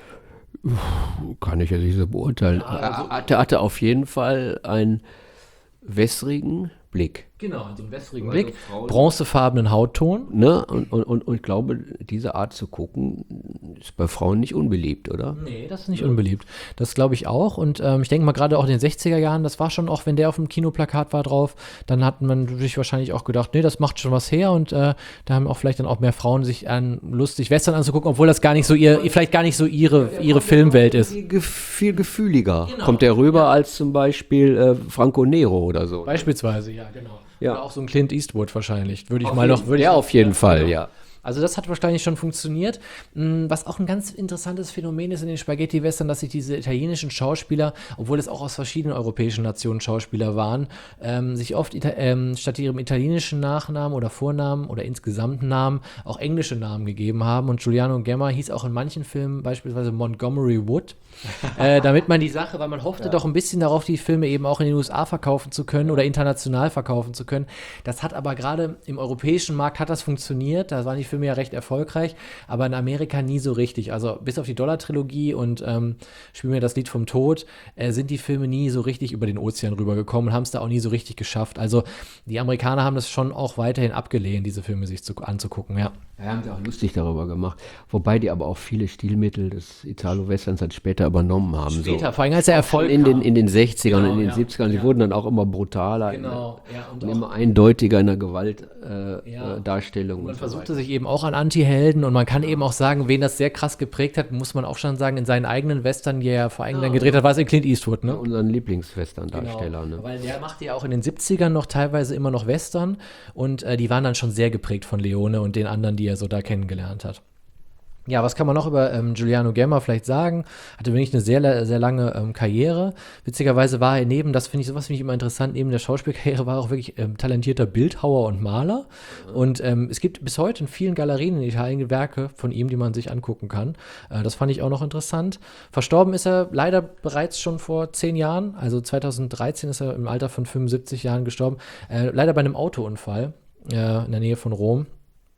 Kann ich ja nicht so beurteilen. Ja, also, er hatte, hatte auf jeden Fall ein wässrigen Blick. Genau, so einen wässrigen Blick, bronzefarbenen Hautton. Ne? Und, und, und, und ich glaube, diese Art zu gucken ist bei Frauen nicht unbeliebt, oder? Nee, das ist nicht ja. unbeliebt. Das glaube ich auch. Und ähm, ich denke mal, gerade auch in den sechziger Jahren, das war schon auch, wenn der auf dem Kinoplakat war drauf, dann hat man sich wahrscheinlich auch gedacht, nee, das macht schon was her. Und äh, da haben auch vielleicht dann auch mehr Frauen sich an Lust, sich Western anzugucken, obwohl das gar nicht so ihr, vielleicht gar nicht so ihre, ja, ihre Filmwelt ist. Viel, viel gefühliger genau. kommt der rüber ja. als zum Beispiel äh, Franco Nero oder so. Beispielsweise, ja, genau. Ja. Oder auch so ein Clint Eastwood wahrscheinlich. Würde ich auf mal noch. Ja, auf jeden Fall, ja. Also das hat wahrscheinlich schon funktioniert. Was auch ein ganz interessantes Phänomen ist in den Spaghetti-Western, dass sich diese italienischen Schauspieler, obwohl es auch aus verschiedenen europäischen Nationen Schauspieler waren, ähm, sich oft Ita- ähm, statt ihrem italienischen Nachnamen oder Vornamen oder insgesamten Namen auch englische Namen gegeben haben. Und Giuliano Gemma hieß auch in manchen Filmen beispielsweise Montgomery Wood, äh, damit man die Sache, weil man hoffte ja. doch ein bisschen darauf, die Filme eben auch in den U S A verkaufen zu können oder international verkaufen zu können. Das hat aber gerade im europäischen Markt hat das funktioniert, da waren die Filme ja recht erfolgreich, aber in Amerika nie so richtig. Also bis auf die Dollar-Trilogie und ähm, Spiel mir das Lied vom Tod, äh, sind die Filme nie so richtig über den Ozean rübergekommen und haben es da auch nie so richtig geschafft. Also die Amerikaner haben das schon auch weiterhin abgelehnt, diese Filme sich zu, anzugucken, ja. Ja, haben sie auch lustig darüber gemacht. Wobei die aber auch viele Stilmittel des Italo-Westerns dann später übernommen haben. Später, so. vor allem als der Erfolg in den, kam. in den sechzigern Genau, und in den ja. siebzigern. Sie ja. wurden dann auch immer brutaler genau, in, ja, und, und auch, immer eindeutiger in der Gewaltdarstellung. Äh, Ja. äh, Darstellung man und so versuchte weiter. sich eben auch an Anti-Helden und man kann eben auch sagen, wen das sehr krass geprägt hat, muss man auch schon sagen, in seinen eigenen Western, die er vor allem dann gedreht hat, war es in Clint Eastwood, ne? Unseren Lieblingswestern-Darsteller. Genau, Ne? weil der machte ja auch in den siebzigern noch teilweise immer noch Western und äh, die waren dann schon sehr geprägt von Leone und den anderen, die er so da kennengelernt hat. Ja, was kann man noch über ähm, Giuliano Gemma vielleicht sagen? Hatte wirklich eine sehr, sehr lange ähm, Karriere. Witzigerweise war er neben, das finde ich, sowas finde ich immer interessant, neben der Schauspielkarriere war er auch wirklich ähm, talentierter Bildhauer und Maler. Mhm. Und ähm, es gibt bis heute in vielen Galerien in Italien Werke von ihm, die man sich angucken kann. Äh, das fand ich auch noch interessant. Verstorben ist er leider bereits schon vor zehn Jahren. Also zweitausenddreizehn ist er im Alter von fünfundsiebzig Jahren gestorben. Äh, leider bei einem Autounfall äh, in der Nähe von Rom.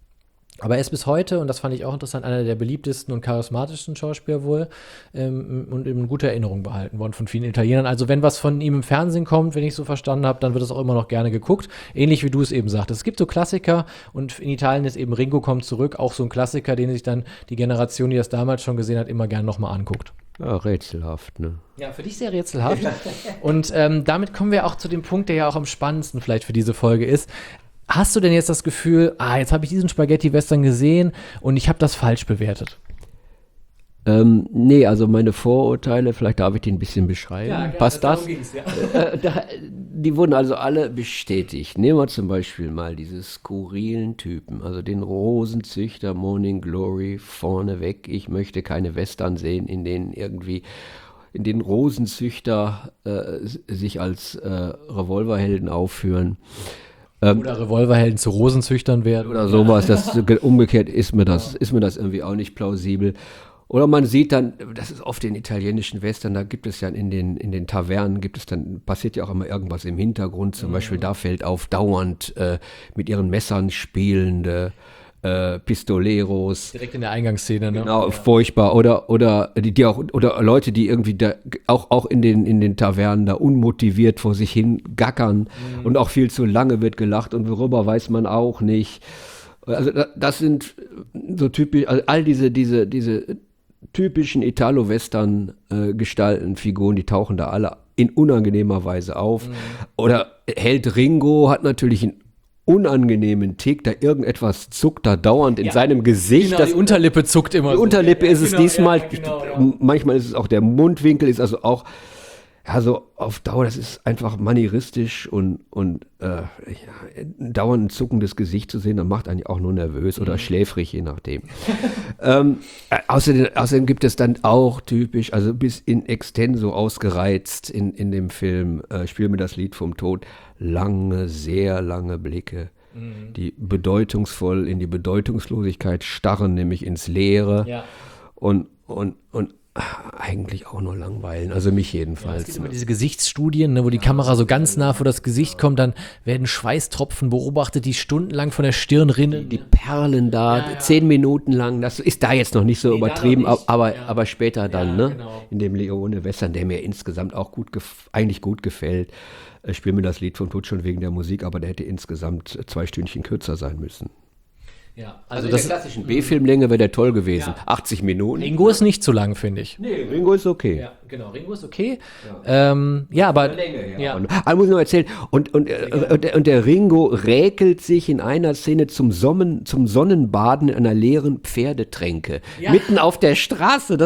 Aber er ist bis heute, und das fand ich auch interessant, einer der beliebtesten und charismatischsten Schauspieler wohl ähm, und in guter Erinnerung behalten worden von vielen Italienern. Also wenn was von ihm im Fernsehen kommt, wenn ich so verstanden habe, dann wird es auch immer noch gerne geguckt. Ähnlich wie du es eben sagtest. Es gibt so Klassiker und in Italien ist eben Ringo kommt zurück, auch so ein Klassiker, den sich dann die Generation, die das damals schon gesehen hat, immer gerne nochmal anguckt. Ja, rätselhaft, ne? Ja, für dich sehr rätselhaft. Und ähm, damit kommen wir auch zu dem Punkt, der ja auch am spannendsten vielleicht für diese Folge ist. Hast du denn jetzt das Gefühl, ah, jetzt habe ich diesen Spaghetti-Western gesehen und ich habe das falsch bewertet? Ähm, nee, also meine Vorurteile, vielleicht darf ich die ein bisschen beschreiben. Ja, gerne, passt das? das? Ja. Äh, da, die wurden also alle bestätigt. Nehmen wir zum Beispiel mal diese skurrilen Typen, also den Rosenzüchter Morning Glory vorneweg. Ich möchte keine Western sehen, in denen irgendwie in denen Rosenzüchter äh, sich als äh, Revolverhelden aufführen. Ähm, oder Revolverhelden zu Rosenzüchtern werden. Oder sowas. Das, umgekehrt ist mir, das, ist mir das irgendwie auch nicht plausibel. Oder man sieht dann, das ist oft in italienischen Western, da gibt es ja in den, in den Tavernen, gibt es dann, passiert ja auch immer irgendwas im Hintergrund. Zum mhm. Beispiel da fällt auf dauernd äh, mit ihren Messern spielende äh, Pistoleros. Direkt in der Eingangsszene, ne? Genau, ja. Furchtbar. Oder, oder, die, die auch, oder Leute, die irgendwie da, auch, auch in den, in den Tavernen da unmotiviert vor sich hin gackern mhm. und auch viel zu lange wird gelacht und worüber weiß man auch nicht. Also das sind so typisch, also all diese, diese, diese typischen Italo-Western-Gestalten, äh, Figuren, die tauchen da alle in unangenehmer Weise auf. Mhm. Oder Held Ringo hat natürlich einen unangenehmen Tick, da irgendetwas zuckt da dauernd in ja. seinem Gesicht. Genau, das, die Unterlippe zuckt immer. Die so. Unterlippe ja, ist ja, es genau, diesmal, ja, genau, ja. manchmal ist es auch der Mundwinkel, ist also auch, ja, so auf Dauer, das ist einfach manieristisch und, und äh, ja, dauernd ein zuckendes Gesicht zu sehen, dann macht einen auch nur nervös oder mhm. schläfrig, je nachdem. ähm, äh, außerdem, außerdem gibt es dann auch typisch, also bis in extenso ausgereizt in, in dem Film, äh, Spiel mir das Lied vom Tod, lange, sehr lange Blicke, mhm. die bedeutungsvoll in die Bedeutungslosigkeit starren, nämlich ins Leere ja. und, und, und eigentlich auch nur langweilen, also mich jedenfalls. Ja, es gibt immer diese Gesichtsstudien, ne, wo die Kamera so ganz nah vor das Gesicht kommt, dann werden Schweißtropfen beobachtet, die stundenlang von der Stirn rinnen. Die, die Perlen da, ja, ja. zehn Minuten lang, das ist da jetzt noch nicht so nee, übertrieben, nicht. aber, ja. aber später dann, ja, ne? Genau. In dem Leone Western, der mir insgesamt auch gut, gef- eigentlich gut gefällt. Ich spiele mir das Lied von Tod schon wegen der Musik, aber der hätte insgesamt zwei Stündchen kürzer sein müssen. Ja, also, also das in der klassischen B-Filmlänge wäre der toll gewesen. Ja. achtzig Minuten. Ringo ist nicht zu lang, finde ich. Nee, Ringo ist okay. Ja, genau, Ringo ist okay. Ja, ähm, ja aber. Länge, ja. Ja. Und, also muss ich noch erzählen. Und, und, äh, und, der, und der Ringo räkelt sich in einer Szene zum, Sonnen, zum Sonnenbaden in einer leeren Pferdetränke. Ja. Mitten auf der Straße. Das war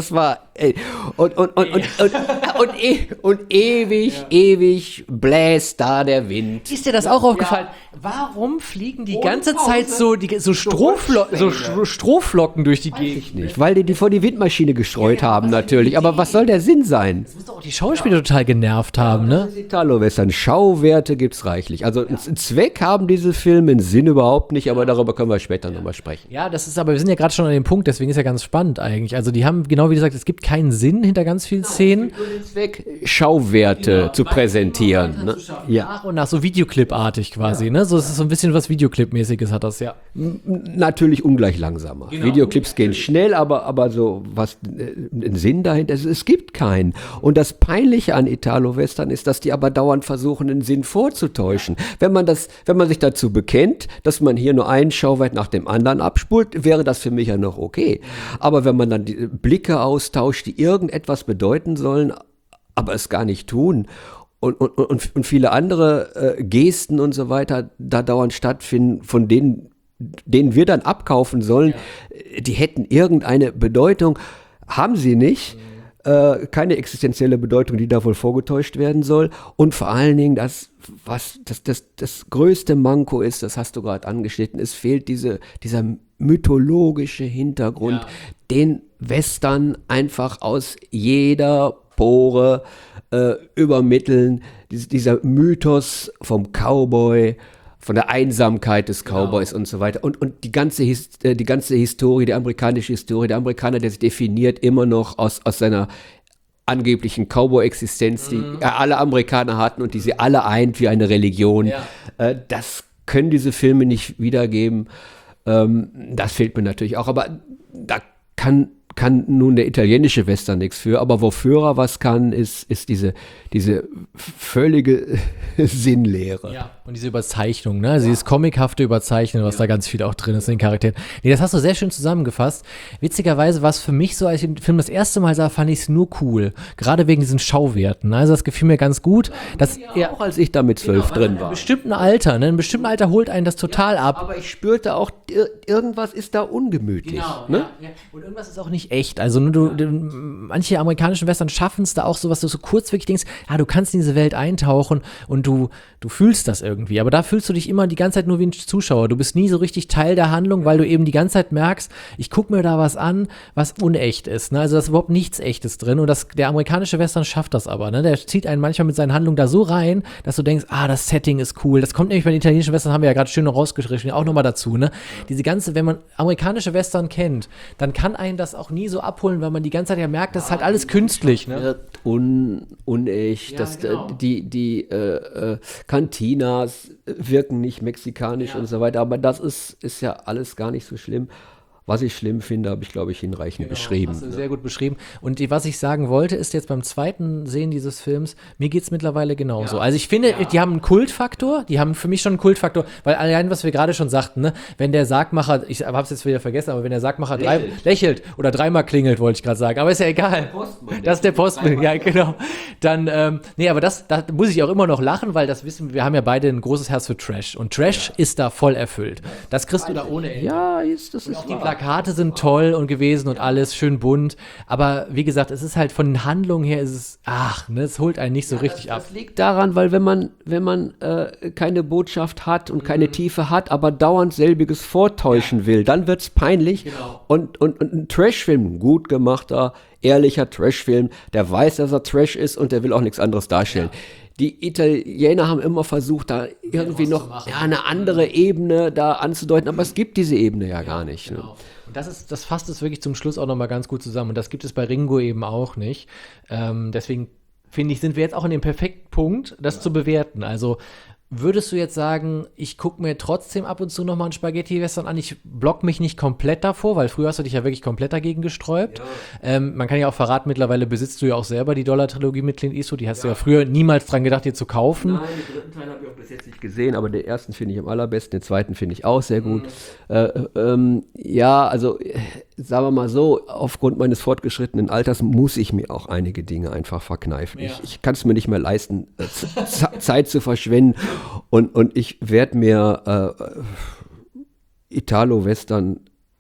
ey. Und, und, und, und, und, und, e und ewig, ja. ewig bläst da der Wind. Ist dir das auch aufgefallen? Ja. Warum fliegen die Ohne ganze Pause. Zeit so, die, so, Strohflo so Strohflocken durch die Gegend? Ich nicht, weil die die vor die Windmaschine gestreut ja, haben natürlich. Aber was soll der Sinn sein? Das muss doch auch die Schauspieler ja. total genervt haben, ne? Italo-Western, Schauwerte gibt's reichlich. Also ja. einen Zweck haben diese Filme, einen Sinn überhaupt nicht, aber darüber können wir später ja. nochmal sprechen. Ja, das ist aber, wir sind ja gerade schon an dem Punkt, deswegen ist ja ganz spannend eigentlich. Also die haben, genau wie du sagst, es gibt keinen Sinn hinter ganz vielen genau, Szenen. Nur den Zweck, Schauwerte genau. zu präsentieren. Ne? Ja. Nach und nach, so Videoclip-artig quasi, ja. ne? So, es ist so ein bisschen was Videoclip-mäßiges hat das, ja. Natürlich ungleich langsamer. Genau. Videoclips gehen schnell, aber, aber so was, ein Sinn dahinter, es, es gibt keinen. Und das Peinliche an Italo-Western ist, dass die aber dauernd versuchen, einen Sinn vorzutäuschen. Ja. Wenn man das, wenn man sich dazu bekennt, dass man hier nur einen Schauwert nach dem anderen abspult, wäre das für mich ja noch okay. Aber wenn man dann die Blicke austauscht, die irgendetwas bedeuten sollen, aber es gar nicht tun und, und, und, und viele andere äh, Gesten und so weiter da dauernd stattfinden, von denen, denen wir dann abkaufen sollen, ja. die hätten irgendeine Bedeutung, haben sie nicht. Mhm. Äh, keine existenzielle Bedeutung, die da wohl vorgetäuscht werden soll. Und vor allen Dingen, das, was das, das, das größte Manko ist, das hast du gerade angeschnitten, es fehlt diese, dieser mythologische Hintergrund, ja. den Western einfach aus jeder Pore äh, übermitteln. Dies, dieser Mythos vom Cowboy, von der Einsamkeit des Cowboys genau. und so weiter. Und, und die ganze His, äh, die ganze Historie, die amerikanische Historie, der Amerikaner, der sich definiert immer noch aus, aus seiner angeblichen Cowboy-Existenz, die mhm. alle Amerikaner hatten und die sie alle eint wie eine Religion. Ja. Äh, das können diese Filme nicht wiedergeben. Ähm, das fehlt mir natürlich auch. Aber da kann kann nun der italienische Western nichts für, aber wofür er was kann, ist, ist diese, diese völlige Sinnlehre. Ja, und diese Überzeichnung, ne? Also ja. dieses comichafte Überzeichnen, was ja. da ganz viel auch drin ist in den Charakteren. Nee, das hast du sehr schön zusammengefasst. Witzigerweise war es für mich so, als ich den Film das erste Mal sah, fand ich es nur cool. Gerade wegen diesen Schauwerten. Also das gefiel mir ganz gut. Ja, das, ja, auch als ich da mit zwölf genau, drin war. In einem bestimmten Alter, ne? In einem bestimmten Alter holt einen das total ja, ab. Aber ich spürte auch, irgendwas ist da ungemütlich. Genau, ne? ja, ja. Und irgendwas ist auch nicht echt. Also ne, du, du, manche amerikanischen Western schaffen es da auch so, was du so kurz wirklich denkst, ja, du kannst in diese Welt eintauchen und du, du fühlst das irgendwie. Aber da fühlst du dich immer die ganze Zeit nur wie ein Zuschauer. Du bist nie so richtig Teil der Handlung, weil du eben die ganze Zeit merkst, ich gucke mir da was an, was unecht ist. Ne? Also da ist überhaupt nichts Echtes drin. Und das, der amerikanische Western schafft das aber. Ne? Der zieht einen manchmal mit seinen Handlungen da so rein, dass du denkst, ah, das Setting ist cool. Das kommt nämlich bei den italienischen Western, haben wir ja gerade schön noch rausgeschrieben, auch nochmal dazu. Ne? Diese ganze, wenn man amerikanische Western kennt, dann kann einen das auch nie so abholen, weil man die ganze Zeit ja merkt, das ist halt alles künstlich. Ne? Un, unecht, ja, das, genau. die, die äh, äh, Cantinas wirken nicht mexikanisch ja. und so weiter, aber das ist, ist ja alles gar nicht so schlimm. Was ich schlimm finde, habe ich, glaube ich, hinreichend genau, beschrieben. Hast du sehr gut beschrieben. Und die, was ich sagen wollte, ist jetzt beim zweiten Sehen dieses Films, mir geht es mittlerweile genauso. Ja. Also ich finde, ja. die haben einen Kultfaktor, die haben für mich schon einen Kultfaktor, weil allein, was wir gerade schon sagten, ne, wenn der Sargmacher, ich habe es jetzt wieder vergessen, aber wenn der Sargmacher lächelt, drei, lächelt oder dreimal klingelt, wollte ich gerade sagen, aber ist ja egal. Der Postmann, das ist der Postmann, ja genau. Dann, ähm, nee, aber das, da muss ich auch immer noch lachen, weil das wissen wir, wir haben ja beide ein großes Herz für Trash und Trash ja. ist da voll erfüllt. Das kriegst du da ohne Ende. Ja, ist, das ist die Plakate sind toll und gewesen und alles schön bunt, aber wie gesagt, es ist halt von den Handlungen her, ist es, ach, ne, es holt einen nicht so ja, richtig das, ab. Das liegt daran, weil wenn man, wenn man äh, keine Botschaft hat und keine mhm. Tiefe hat, aber dauernd selbiges vortäuschen ja. will, dann wird's peinlich genau. und, und, und ein Trashfilm, gut gemachter, ehrlicher Trashfilm, der weiß, dass er Trash ist und der will auch nichts anderes darstellen. Ja. Die Italiener haben immer versucht, da irgendwie noch ja, eine andere Ebene da anzudeuten, aber es gibt diese Ebene ja, ja gar nicht. Genau. Ne? Und das ist, das fasst es wirklich zum Schluss auch nochmal ganz gut zusammen. Und das gibt es bei Ringo eben auch nicht. Ähm, deswegen finde ich, sind wir jetzt auch in dem perfekten Punkt, das ja. zu bewerten. Also würdest du jetzt sagen, ich gucke mir trotzdem ab und zu nochmal einen Spaghetti-Western an, ich block mich nicht komplett davor, weil früher hast du dich ja wirklich komplett dagegen gesträubt. Ja. Ähm, man kann ja auch verraten, mittlerweile besitzt du ja auch selber die Dollar-Trilogie mit Clint Eastwood, die hast ja. du ja früher niemals dran gedacht, dir zu kaufen. Nein, den dritten Teil habe ich auch bis jetzt nicht gesehen, aber den ersten finde ich am allerbesten, den zweiten finde ich auch sehr gut. Mhm. Äh, ähm, ja, also sagen wir mal so, aufgrund meines fortgeschrittenen Alters muss ich mir auch einige Dinge einfach verkneifen. Ja. Ich, ich kann es mir nicht mehr leisten, äh, Z- Zeit zu verschwenden. Und, und ich werde mir äh, Italo-Western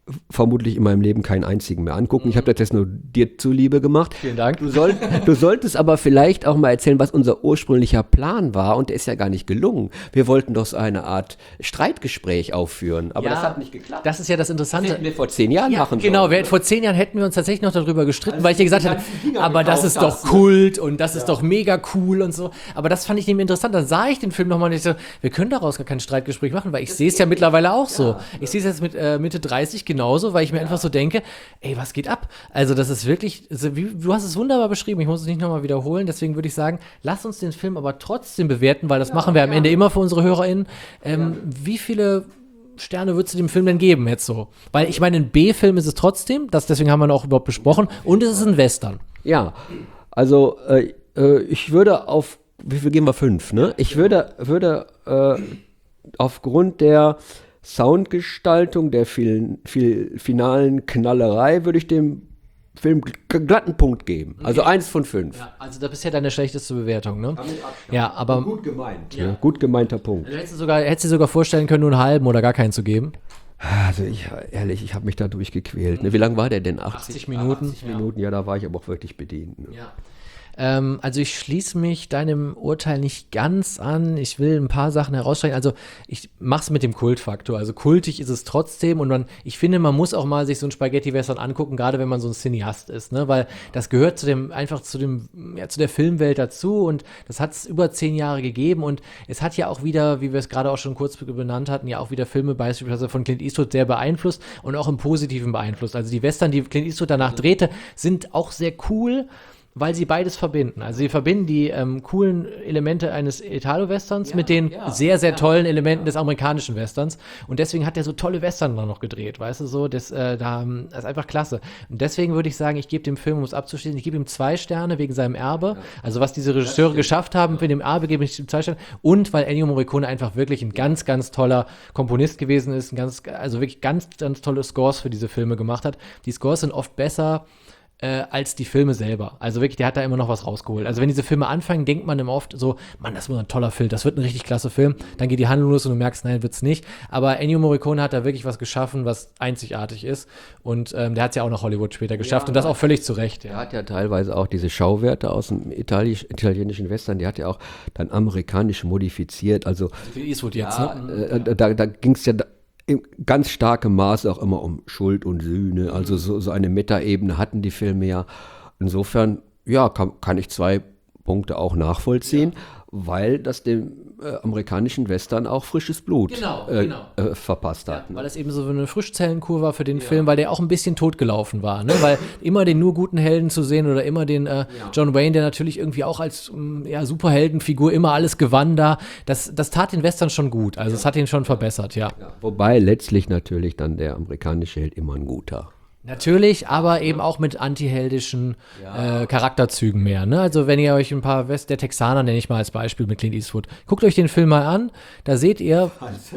vermutlich in meinem Leben keinen einzigen mehr angucken. Ich habe das jetzt nur dir zuliebe gemacht. Vielen Dank. Du, soll, du solltest aber vielleicht auch mal erzählen, was unser ursprünglicher Plan war und der ist ja gar nicht gelungen. Wir wollten doch so eine Art Streitgespräch aufführen, aber Ja, das hat nicht geklappt. Das ist ja das Das Interessante. hätten wir vor zehn Jahren Ja, machen genau, sollen. wir, vor zehn Jahren hätten wir uns tatsächlich noch darüber gestritten, Als weil ich dir du gesagt die hätte, ganzen Dinger aber das gekauft ist doch hast, ne? Kult und das ist doch mega cool und so. Aber das fand ich nämlich interessant. Dann sah ich den Film nochmal und ich so, wir können daraus gar kein Streitgespräch machen, weil ich sehe es ja mittlerweile auch so. Ich sehe es jetzt mit äh, Mitte dreißig genauso, weil ich mir einfach so denke, ey, was geht ab? Also das ist wirklich, also, wie, du hast es wunderbar beschrieben, ich muss es nicht nochmal wiederholen, deswegen würde ich sagen, lass uns den Film aber trotzdem bewerten, weil das machen wir am Ende immer für unsere HörerInnen. Ähm, Wie viele Sterne würdest du dem Film denn geben jetzt so? Weil ich meine, ein B-Film ist es trotzdem, das, deswegen haben wir ihn auch überhaupt besprochen, und es ist ein Western. Ja, also äh, äh, ich würde auf, wie viel geben wir? Fünf, ne? Ich würde, würde äh, aufgrund der Soundgestaltung, der vielen, viel finalen Knallerei, würde ich dem Film gl- glatten Punkt geben. Also eins von fünf. Ja, also das ist ja deine schlechteste Bewertung, ne? Ja, aber Gut gemeint. Ja. Gut gemeinter Punkt. du hättest, sogar, hättest dir sogar vorstellen können, nur einen halben oder gar keinen zu geben. Also ich, ehrlich, ich habe mich da durchgequält. Ne? Wie lang war der denn? achtzig Minuten. achtzig Minuten, ja, da war ich aber auch wirklich bedient. Ne? Ja. Ähm, also ich schließe mich deinem Urteil nicht ganz an. Ich will ein paar Sachen herausstreichen. Also ich mache es mit dem Kultfaktor. Also kultig ist es trotzdem und man, ich finde, man muss auch mal sich so ein Spaghetti-Western angucken, gerade wenn man so ein Cineast ist, ne? Weil das gehört zu dem, einfach zu dem, ja, zu der Filmwelt dazu und das hat es über zehn Jahre gegeben und es hat ja auch wieder, wie wir es gerade auch schon kurz benannt hatten, ja auch wieder Filme beispielsweise von Clint Eastwood sehr beeinflusst und auch im Positiven beeinflusst. Also die Western, die Clint Eastwood danach drehte, sind auch sehr cool, weil sie beides verbinden. Also sie verbinden die ähm, coolen Elemente eines Italo-Westerns mit den sehr, sehr tollen Elementen des amerikanischen Westerns. Und deswegen hat er so tolle Western dann noch gedreht, weißt du so? Das, äh, da, das ist einfach klasse. Und deswegen würde ich sagen, ich gebe dem Film, um es abzuschließen, ich gebe ihm zwei Sterne wegen seinem Erbe. Also was diese Regisseure geschafft haben, für dem Erbe gebe ich ihm zwei Sterne. Und weil Ennio Morricone einfach wirklich ein ganz, ganz toller Komponist gewesen ist, ein ganz, also wirklich ganz, ganz tolle Scores für diese Filme gemacht hat. Die Scores sind oft besser Äh, als die Filme selber. Also wirklich, der hat da immer noch was rausgeholt. Also wenn diese Filme anfangen, denkt man immer oft so, Mann, das wird ein toller Film, das wird ein richtig klasse Film. Dann geht die Handlung los und du merkst, nein, wird's nicht. Aber Ennio Morricone hat da wirklich was geschaffen, was einzigartig ist. Und ähm, der hat es ja auch nach Hollywood später geschafft und das auch völlig zu Recht. Er Ja. hat ja teilweise auch diese Schauwerte aus dem Italisch, italienischen Western, die hat er auch dann amerikanisch modifiziert. Also Für Eastwood jetzt, ne? äh, da, da ging es ja da, in ganz starkem Maße auch immer um Schuld und Sühne. Also so, so eine Metaebene hatten die Filme ja. Insofern, ja, kann, kann ich zwei Punkte auch nachvollziehen, weil das dem äh, amerikanischen Western auch frisches Blut Genau, äh, genau. äh, verpasst hat. ne? Weil es eben so eine Frischzellenkur war für den Film, weil der auch ein bisschen totgelaufen war. Ne? Weil immer den nur guten Helden zu sehen oder immer den äh, John Wayne, der natürlich irgendwie auch als mm, ja, Superheldenfigur immer alles gewann da, das, das tat den Western schon gut. Also es hat ihn schon verbessert, ja. Ja, wobei letztlich natürlich dann der amerikanische Held immer ein guter. Natürlich, aber eben auch mit antiheldischen äh, Charakterzügen mehr. Ne? Also wenn ihr euch ein paar West, der Texaner nenne ich mal als Beispiel mit Clint Eastwood, guckt euch den Film mal an, da seht ihr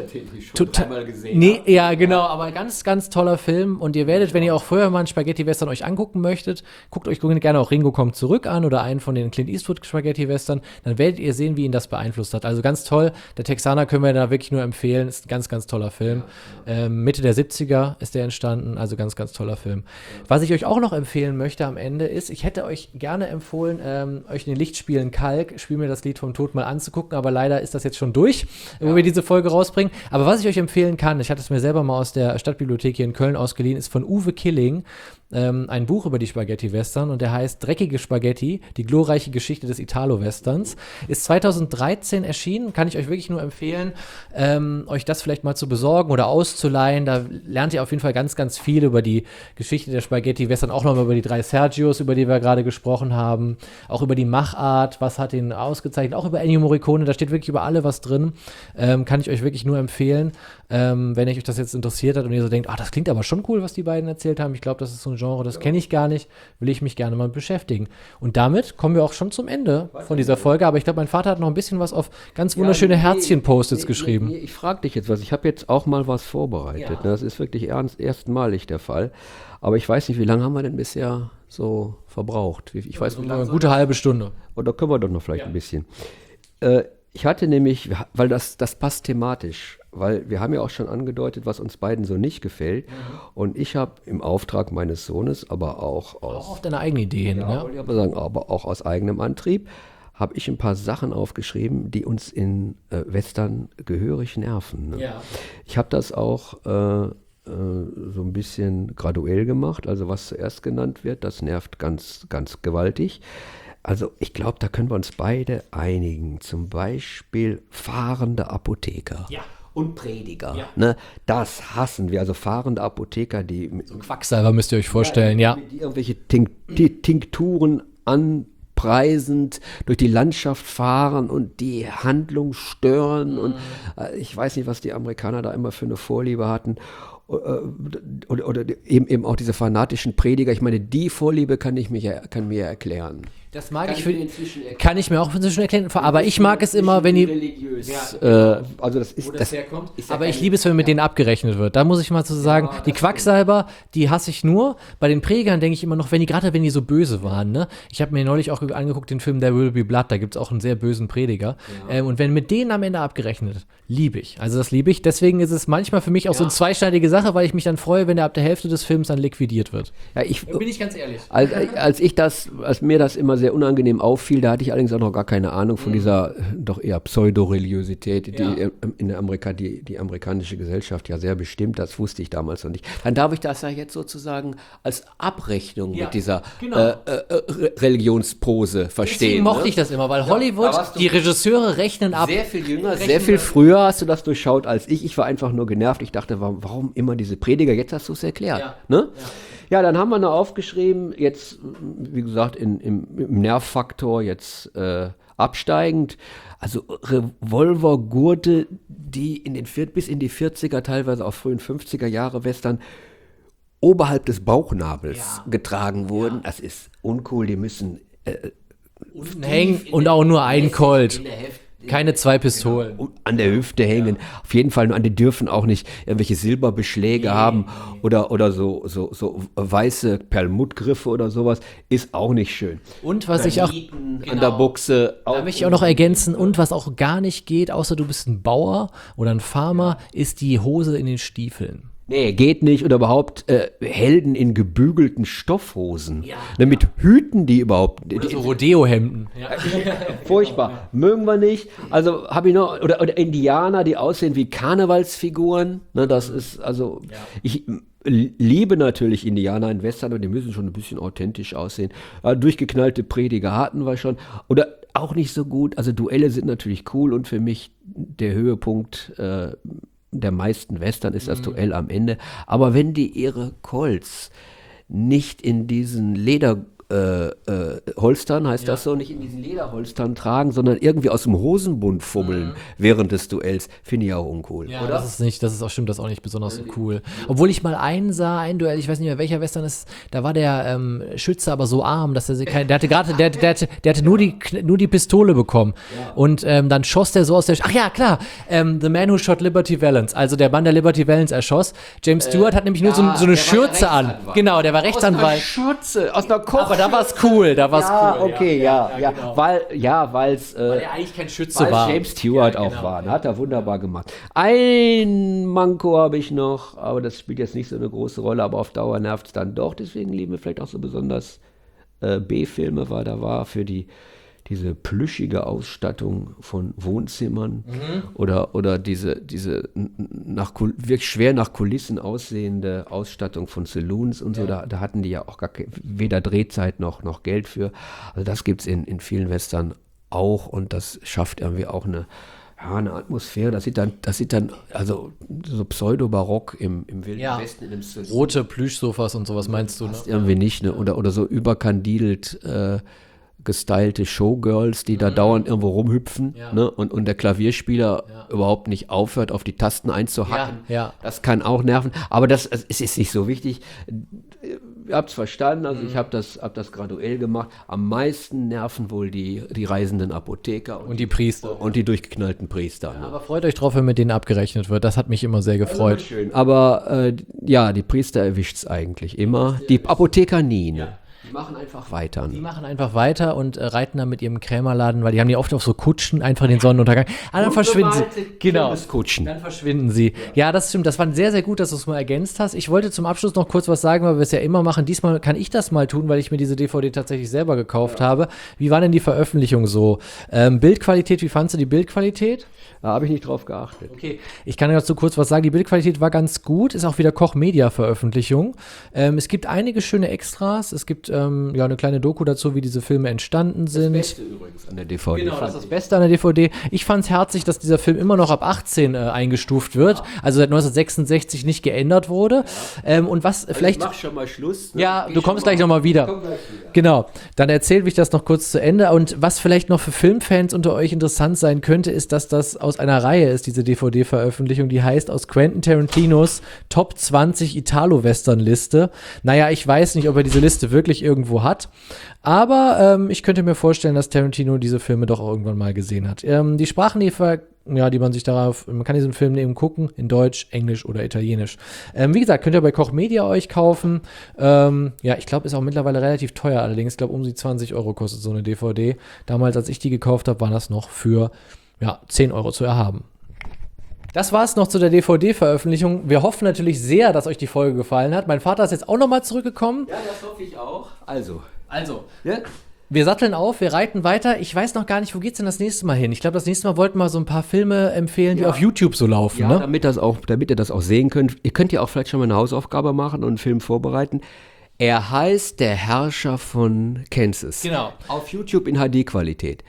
total, nee, ja genau, aber ganz, ganz toller Film und ihr werdet, wenn ihr auch vorher mal einen Spaghetti-Western euch angucken möchtet, guckt euch gerne auch Ringo kommt zurück an oder einen von den Clint Eastwood Spaghetti-Western, dann werdet ihr sehen, wie ihn das beeinflusst hat. Also ganz toll, der Texaner können wir da wirklich nur empfehlen, ist ein ganz, ganz toller Film. Ähm, Mitte der siebziger ist der entstanden, also ganz, ganz toller Film. Was ich euch auch noch empfehlen möchte am Ende ist, ich hätte euch gerne empfohlen, ähm, euch in den Lichtspielen Kalk, Spiel mir das Lied vom Tod mal anzugucken, aber leider ist das jetzt schon durch, ja. wo wir diese Folge rausbringen. Aber was ich euch empfehlen kann, ich hatte es mir selber mal aus der Stadtbibliothek hier in Köln ausgeliehen, ist von Uwe Killing, ähm, ein Buch über die Spaghetti-Western und der heißt Dreckige Spaghetti, die glorreiche Geschichte des Italo-Westerns. Ist zweitausenddreizehn erschienen, kann ich euch wirklich nur empfehlen, ähm, euch das vielleicht mal zu besorgen oder auszuleihen. Da lernt ihr auf jeden Fall ganz, ganz viel über die Geschichte der Spaghetti-Western, auch nochmal über die drei Sergios, über die wir gerade gesprochen haben, auch über die Machart, was hat ihn ausgezeichnet, auch über Ennio Morricone, da steht wirklich über alle was drin. Ähm, kann ich euch wirklich nur empfehlen, ähm, wenn euch das jetzt interessiert hat und ihr so denkt, ah, das klingt aber schon cool, was die beiden erzählt haben. Ich glaube, das ist so ein Genre, das kenne ich gar nicht, will ich mich gerne mal beschäftigen. Und damit kommen wir auch schon zum Ende von dieser Folge, aber ich glaube, mein Vater hat noch ein bisschen was auf ganz wunderschöne Ja, nee, Herzchen-Post-its nee, geschrieben. Nee, nee, ich frage dich jetzt was. Ich habe jetzt auch mal was vorbereitet. Ja. Ne? Das ist wirklich ernst, erstmalig der Fall. Aber ich weiß nicht, wie lange haben wir denn bisher so verbraucht? Wie- Ich weiß nicht, Eine gute halbe Stunde. oder können wir doch noch vielleicht ein bisschen. Äh, Ich hatte nämlich, weil das, das passt thematisch, weil wir haben ja auch schon angedeutet, was uns beiden so nicht gefällt. Mhm. Und ich habe im Auftrag meines Sohnes, aber auch aus... Auch auf deine eigene Idee hin, ja, ne? wollte ich aber sagen, aber auch aus eigenem Antrieb, habe ich ein paar Sachen aufgeschrieben, die uns in äh, Western gehörig nerven. Ne? Ja. Ich habe das auch äh, äh, so ein bisschen graduell gemacht. Also was zuerst genannt wird, das nervt ganz, ganz gewaltig. Also ich glaube, da können wir uns beide einigen. Zum Beispiel fahrende Apotheker. Ja. Und Prediger. Ja. Ne? Das hassen wir. Also fahrende Apotheker, die mit So ein Quacksalber müsst ihr euch vorstellen, ja. die irgendwelche Tink die Tinkturen anpreisend durch die Landschaft fahren und die Handlung stören. Und äh, ich weiß nicht, was die Amerikaner da immer für eine Vorliebe hatten. Oder, oder, oder eben, eben auch diese fanatischen Prediger. Ich meine, die Vorliebe kann ich mich, kann mir erklären. Das mag Kann ich, ich für, mir inzwischen erklären. kann ich mir auch inzwischen erklären, aber ich mag es immer, wenn die, religiös. Ja, äh, also das ist wo das, das herkommt. ist ja Aber ich kein- liebe es, wenn mit denen abgerechnet wird. Da muss ich mal zu sagen, Ja, die das Quacksalber, die hasse ich nur. Bei den Predigern denke ich immer noch, wenn die gerade wenn die so böse waren, ne? Ich habe mir neulich auch angeguckt den Film There Will Be Blood, da gibt es auch einen sehr bösen Prediger. Ähm, und wenn mit denen am Ende abgerechnet, liebe ich. Also das liebe ich. Deswegen ist es manchmal für mich auch so eine zweischneidige Sache, weil ich mich dann freue, wenn der ab der Hälfte des Films dann liquidiert wird. Ja, ich, Bin ich ganz ehrlich. als, als ich das, als mir das immer sehr unangenehm auffiel, da hatte ich allerdings auch noch gar keine Ahnung von dieser äh, doch eher Pseudo-Religiosität, die Ja. äh, in der Amerika, die, die amerikanische Gesellschaft ja sehr bestimmt, das wusste ich damals noch nicht. Dann darf ich das ja jetzt sozusagen als Abrechnung Ja, mit dieser genau. äh, äh, Re- Religionspose verstehen. Deswegen mochte ne? ich das immer, weil Hollywood, da warst du die Regisseure rechnen ab. Sehr viel jünger, Rechnen sehr viel wir- früher hast du das durchschaut als ich. Ich war einfach nur genervt. Ich dachte, warum, warum immer diese Prediger? Jetzt hast du es erklärt. Ja. Ne? Ja. dann haben wir noch aufgeschrieben, jetzt, wie gesagt, in, im, im Nervfaktor jetzt äh, absteigend. Also Revolvergurte, die in den vier, bis in die vierziger, teilweise auch frühen fünfziger Jahre Western oberhalb des Bauchnabels Ja. getragen wurden. Das ist uncool. Die müssen äh, Unten hängen und auch nur ein Colt. in der Hälfte Keine zwei Pistolen. und an der Hüfte hängen. Auf jeden Fall, nur an die dürfen auch nicht irgendwelche Silberbeschläge haben oder, oder so, so, so weiße Perlmuttgriffe oder sowas. Ist auch nicht schön. Und was ich auch, Nieten genau. an der Buchse. da möchte ich auch noch ergänzen, und was auch gar nicht geht, außer du bist ein Bauer oder ein Farmer, ist die Hose in den Stiefeln. Nee, geht nicht. Oder überhaupt äh, Helden in gebügelten Stoffhosen. Ja. Ne, mit Hüten, die überhaupt. Die, So Rodeo-Hemden. Ja. Furchtbar. Mögen wir nicht. Also habe ich noch, oder, oder Indianer, die aussehen wie Karnevalsfiguren. Ne, das ist, also, ich m- liebe natürlich Indianer in Western und die müssen schon ein bisschen authentisch aussehen. Aber durchgeknallte Prediger hatten wir schon. Oder auch nicht so gut. Also Duelle sind natürlich cool und für mich der Höhepunkt äh, der meisten Western ist das Duell am Ende. Aber wenn die ihre Colts nicht in diesen Leder äh, äh, Holstern, heißt das so, nicht in diesen Lederholstern tragen, sondern irgendwie aus dem Hosenbund fummeln während des Duells, finde ich auch uncool. Ja, oder? das ist nicht, das ist auch stimmt, das ist auch nicht besonders cool. Obwohl ich mal einen sah, ein Duell, ich weiß nicht mehr welcher Western ist, da war der ähm, Schütze aber so arm, dass er sich kein, der hatte gerade, der, der, hatte, der hatte nur die, nur die Pistole bekommen. Und ähm, dann schoss der so aus der, ach ja, klar, ähm, The Man Who Shot Liberty Valance, also der Mann, der Liberty Valance erschoss. James Stewart hat nämlich nur so, ja, so eine der war ja Schürze an. Rechtsanwalt. Genau, der war Aus einer Rechtsanwalt. Schürze, aus einer Koch. Aber da war's cool, da war's ja, cool. okay, ja, ja, genau. weil, ja, weil's, äh, Weil er eigentlich kein Schütze weil war. James Stewart Ja, auch genau, war. ja. Hat er wunderbar gemacht. Ein Manko habe ich noch, aber das spielt jetzt nicht so eine große Rolle, aber auf Dauer nervt es dann doch. Deswegen lieben wir vielleicht auch so besonders äh, B-Filme, weil da war für die diese plüschige Ausstattung von Wohnzimmern oder, oder diese, diese n- nach, Kul- wirklich schwer nach Kulissen aussehende Ausstattung von Saloons und so, da, da hatten die ja auch gar ke- weder Drehzeit noch, noch Geld für. Also das gibt es in, in vielen Western auch und das schafft irgendwie auch eine, ja, eine Atmosphäre. Das sieht dann, das sieht dann, also so pseudo-barock im, im Wilden Ja. Westen, in einem Saloon. Rote Plüschsofas und sowas meinst du, ne? Irgendwie nicht, ne? Oder, oder so überkandidelt äh, gestylte Showgirls, die da dauernd irgendwo rumhüpfen, Ja. ne? und, und der Klavierspieler Ja. überhaupt nicht aufhört, auf die Tasten einzuhacken. Ja, ja. Das kann auch nerven, aber das es ist nicht so wichtig. Ihr habt es verstanden, also ich habe das, hab das graduell gemacht. Am meisten nerven wohl die, die reisenden Apotheker Und die Priester. und die durchgeknallten Priester. Ne? Aber freut euch drauf, wenn mit denen abgerechnet wird. Das hat mich immer sehr gefreut. Schön. Aber äh, ja, die Priester erwischt es eigentlich immer, die Apotheker nie. Ne? Die machen einfach weiter. Die machen einfach weiter und äh, reiten dann mit ihrem Krämerladen, weil die haben ja oft auf so Kutschen einfach den Sonnenuntergang. Ah, dann verschwinden sie. Genau. Kutschen. Dann verschwinden sie. Ja. ja, das stimmt. Das war sehr, sehr gut, dass du es mal ergänzt hast. Ich wollte zum Abschluss noch kurz was sagen, weil wir es ja immer machen. Diesmal kann ich das mal tun, weil ich mir diese D V D tatsächlich selber gekauft ja. habe. Wie war denn die Veröffentlichung so? Ähm, Bildqualität, wie fandst du die Bildqualität? Da habe ich nicht drauf geachtet. Okay, ich kann dazu kurz was sagen. Die Bildqualität war ganz gut, ist auch wieder Koch-Media-Veröffentlichung. Ähm, es gibt einige schöne Extras. Es gibt ähm, ja eine kleine Doku dazu, wie diese Filme entstanden sind. Das Beste übrigens an der D V D. Genau, das ist das Beste an der D V D. Ich fand es herzlich, dass dieser Film immer noch ab achtzehn äh, eingestuft wird. Ja. Also seit neunzehnhundertsechsundsechzig nicht geändert wurde. Ja. Ähm, und was also vielleicht. Ich mach schon mal Schluss. Ne? Ja, du kommst gleich nochmal wieder. Komm gleich wieder. Genau, dann erzähle ich das noch kurz zu Ende. Und was vielleicht noch für Filmfans unter euch interessant sein könnte, ist, dass das aus einer Reihe ist, diese D V D-Veröffentlichung, die heißt aus Quentin Tarantinos Top zwanzig Italo-Western-Liste. Naja, ich weiß nicht, ob er diese Liste wirklich irgendwo hat, aber ähm, ich könnte mir vorstellen, dass Tarantino diese Filme doch auch irgendwann mal gesehen hat. Ähm, die Sprachen, die, ver ja, die man sich darauf, man kann diesen Film eben gucken, in Deutsch, Englisch oder Italienisch. Ähm, wie gesagt, könnt ihr bei Koch Media euch kaufen. Ähm, ja, ich glaube, ist auch mittlerweile relativ teuer allerdings. Ich glaube, um die zwanzig Euro kostet so eine D V D. Damals, als ich die gekauft habe, war das noch für ja, zehn Euro zu erhaben. Das war es noch zu der D V D-Veröffentlichung. Wir hoffen natürlich sehr, dass euch die Folge gefallen hat. Mein Vater ist jetzt auch nochmal zurückgekommen. Ja, das hoffe ich auch. Also. Also. Ja. Wir satteln auf, wir reiten weiter. Ich weiß noch gar nicht, wo geht's denn das nächste Mal hin? Ich glaube, das nächste Mal wollten wir so ein paar Filme empfehlen, die ja. auf YouTube so laufen. Ja, ne? damit, das auch, damit ihr das auch sehen könnt. Ihr könnt ja auch vielleicht schon mal eine Hausaufgabe machen und einen Film vorbereiten. Er heißt Der Herrscher von Kansas. Genau. Auf YouTube in H D-Qualität.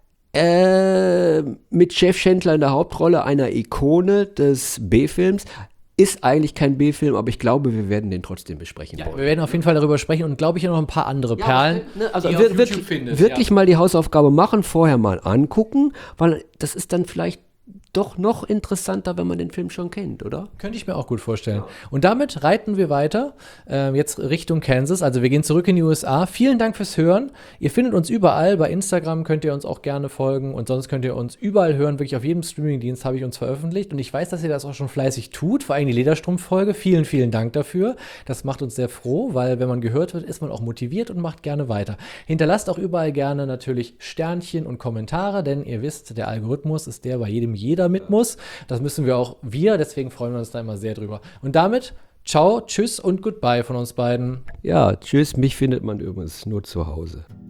Äh, mit Chef Chandler in der Hauptrolle, einer Ikone des B-Films. Ist eigentlich kein B-Film, aber ich glaube, wir werden den trotzdem besprechen ja, wollen. Wir werden auf jeden Fall darüber sprechen und glaube ich noch ein paar andere ja, Perlen. Ne, also die wir, auf wirklich, findest, wirklich ja. mal die Hausaufgabe machen, vorher mal angucken, weil das ist dann vielleicht doch noch interessanter, wenn man den Film schon kennt, oder? Könnte ich mir auch gut vorstellen. Ja. Und damit reiten wir weiter, äh, jetzt Richtung Kansas. Also wir gehen zurück in die U S A. Vielen Dank fürs Hören. Ihr findet uns überall. Bei Instagram könnt ihr uns auch gerne folgen. Und sonst könnt ihr uns überall hören. Wirklich auf jedem Streamingdienst habe ich uns veröffentlicht. Und ich weiß, dass ihr das auch schon fleißig tut. Vor allem die Lederstrumpf-Folge. Vielen, vielen Dank dafür. Das macht uns sehr froh, weil wenn man gehört wird, ist man auch motiviert und macht gerne weiter. Hinterlasst auch überall gerne natürlich Sternchen und Kommentare, denn ihr wisst, der Algorithmus ist der, bei jedem jeder mit muss. Das müssen wir auch wir, deswegen freuen wir uns da immer sehr drüber. Und damit, ciao, tschüss und goodbye von uns beiden. Ja, tschüss, mich findet man übrigens nur zu Hause.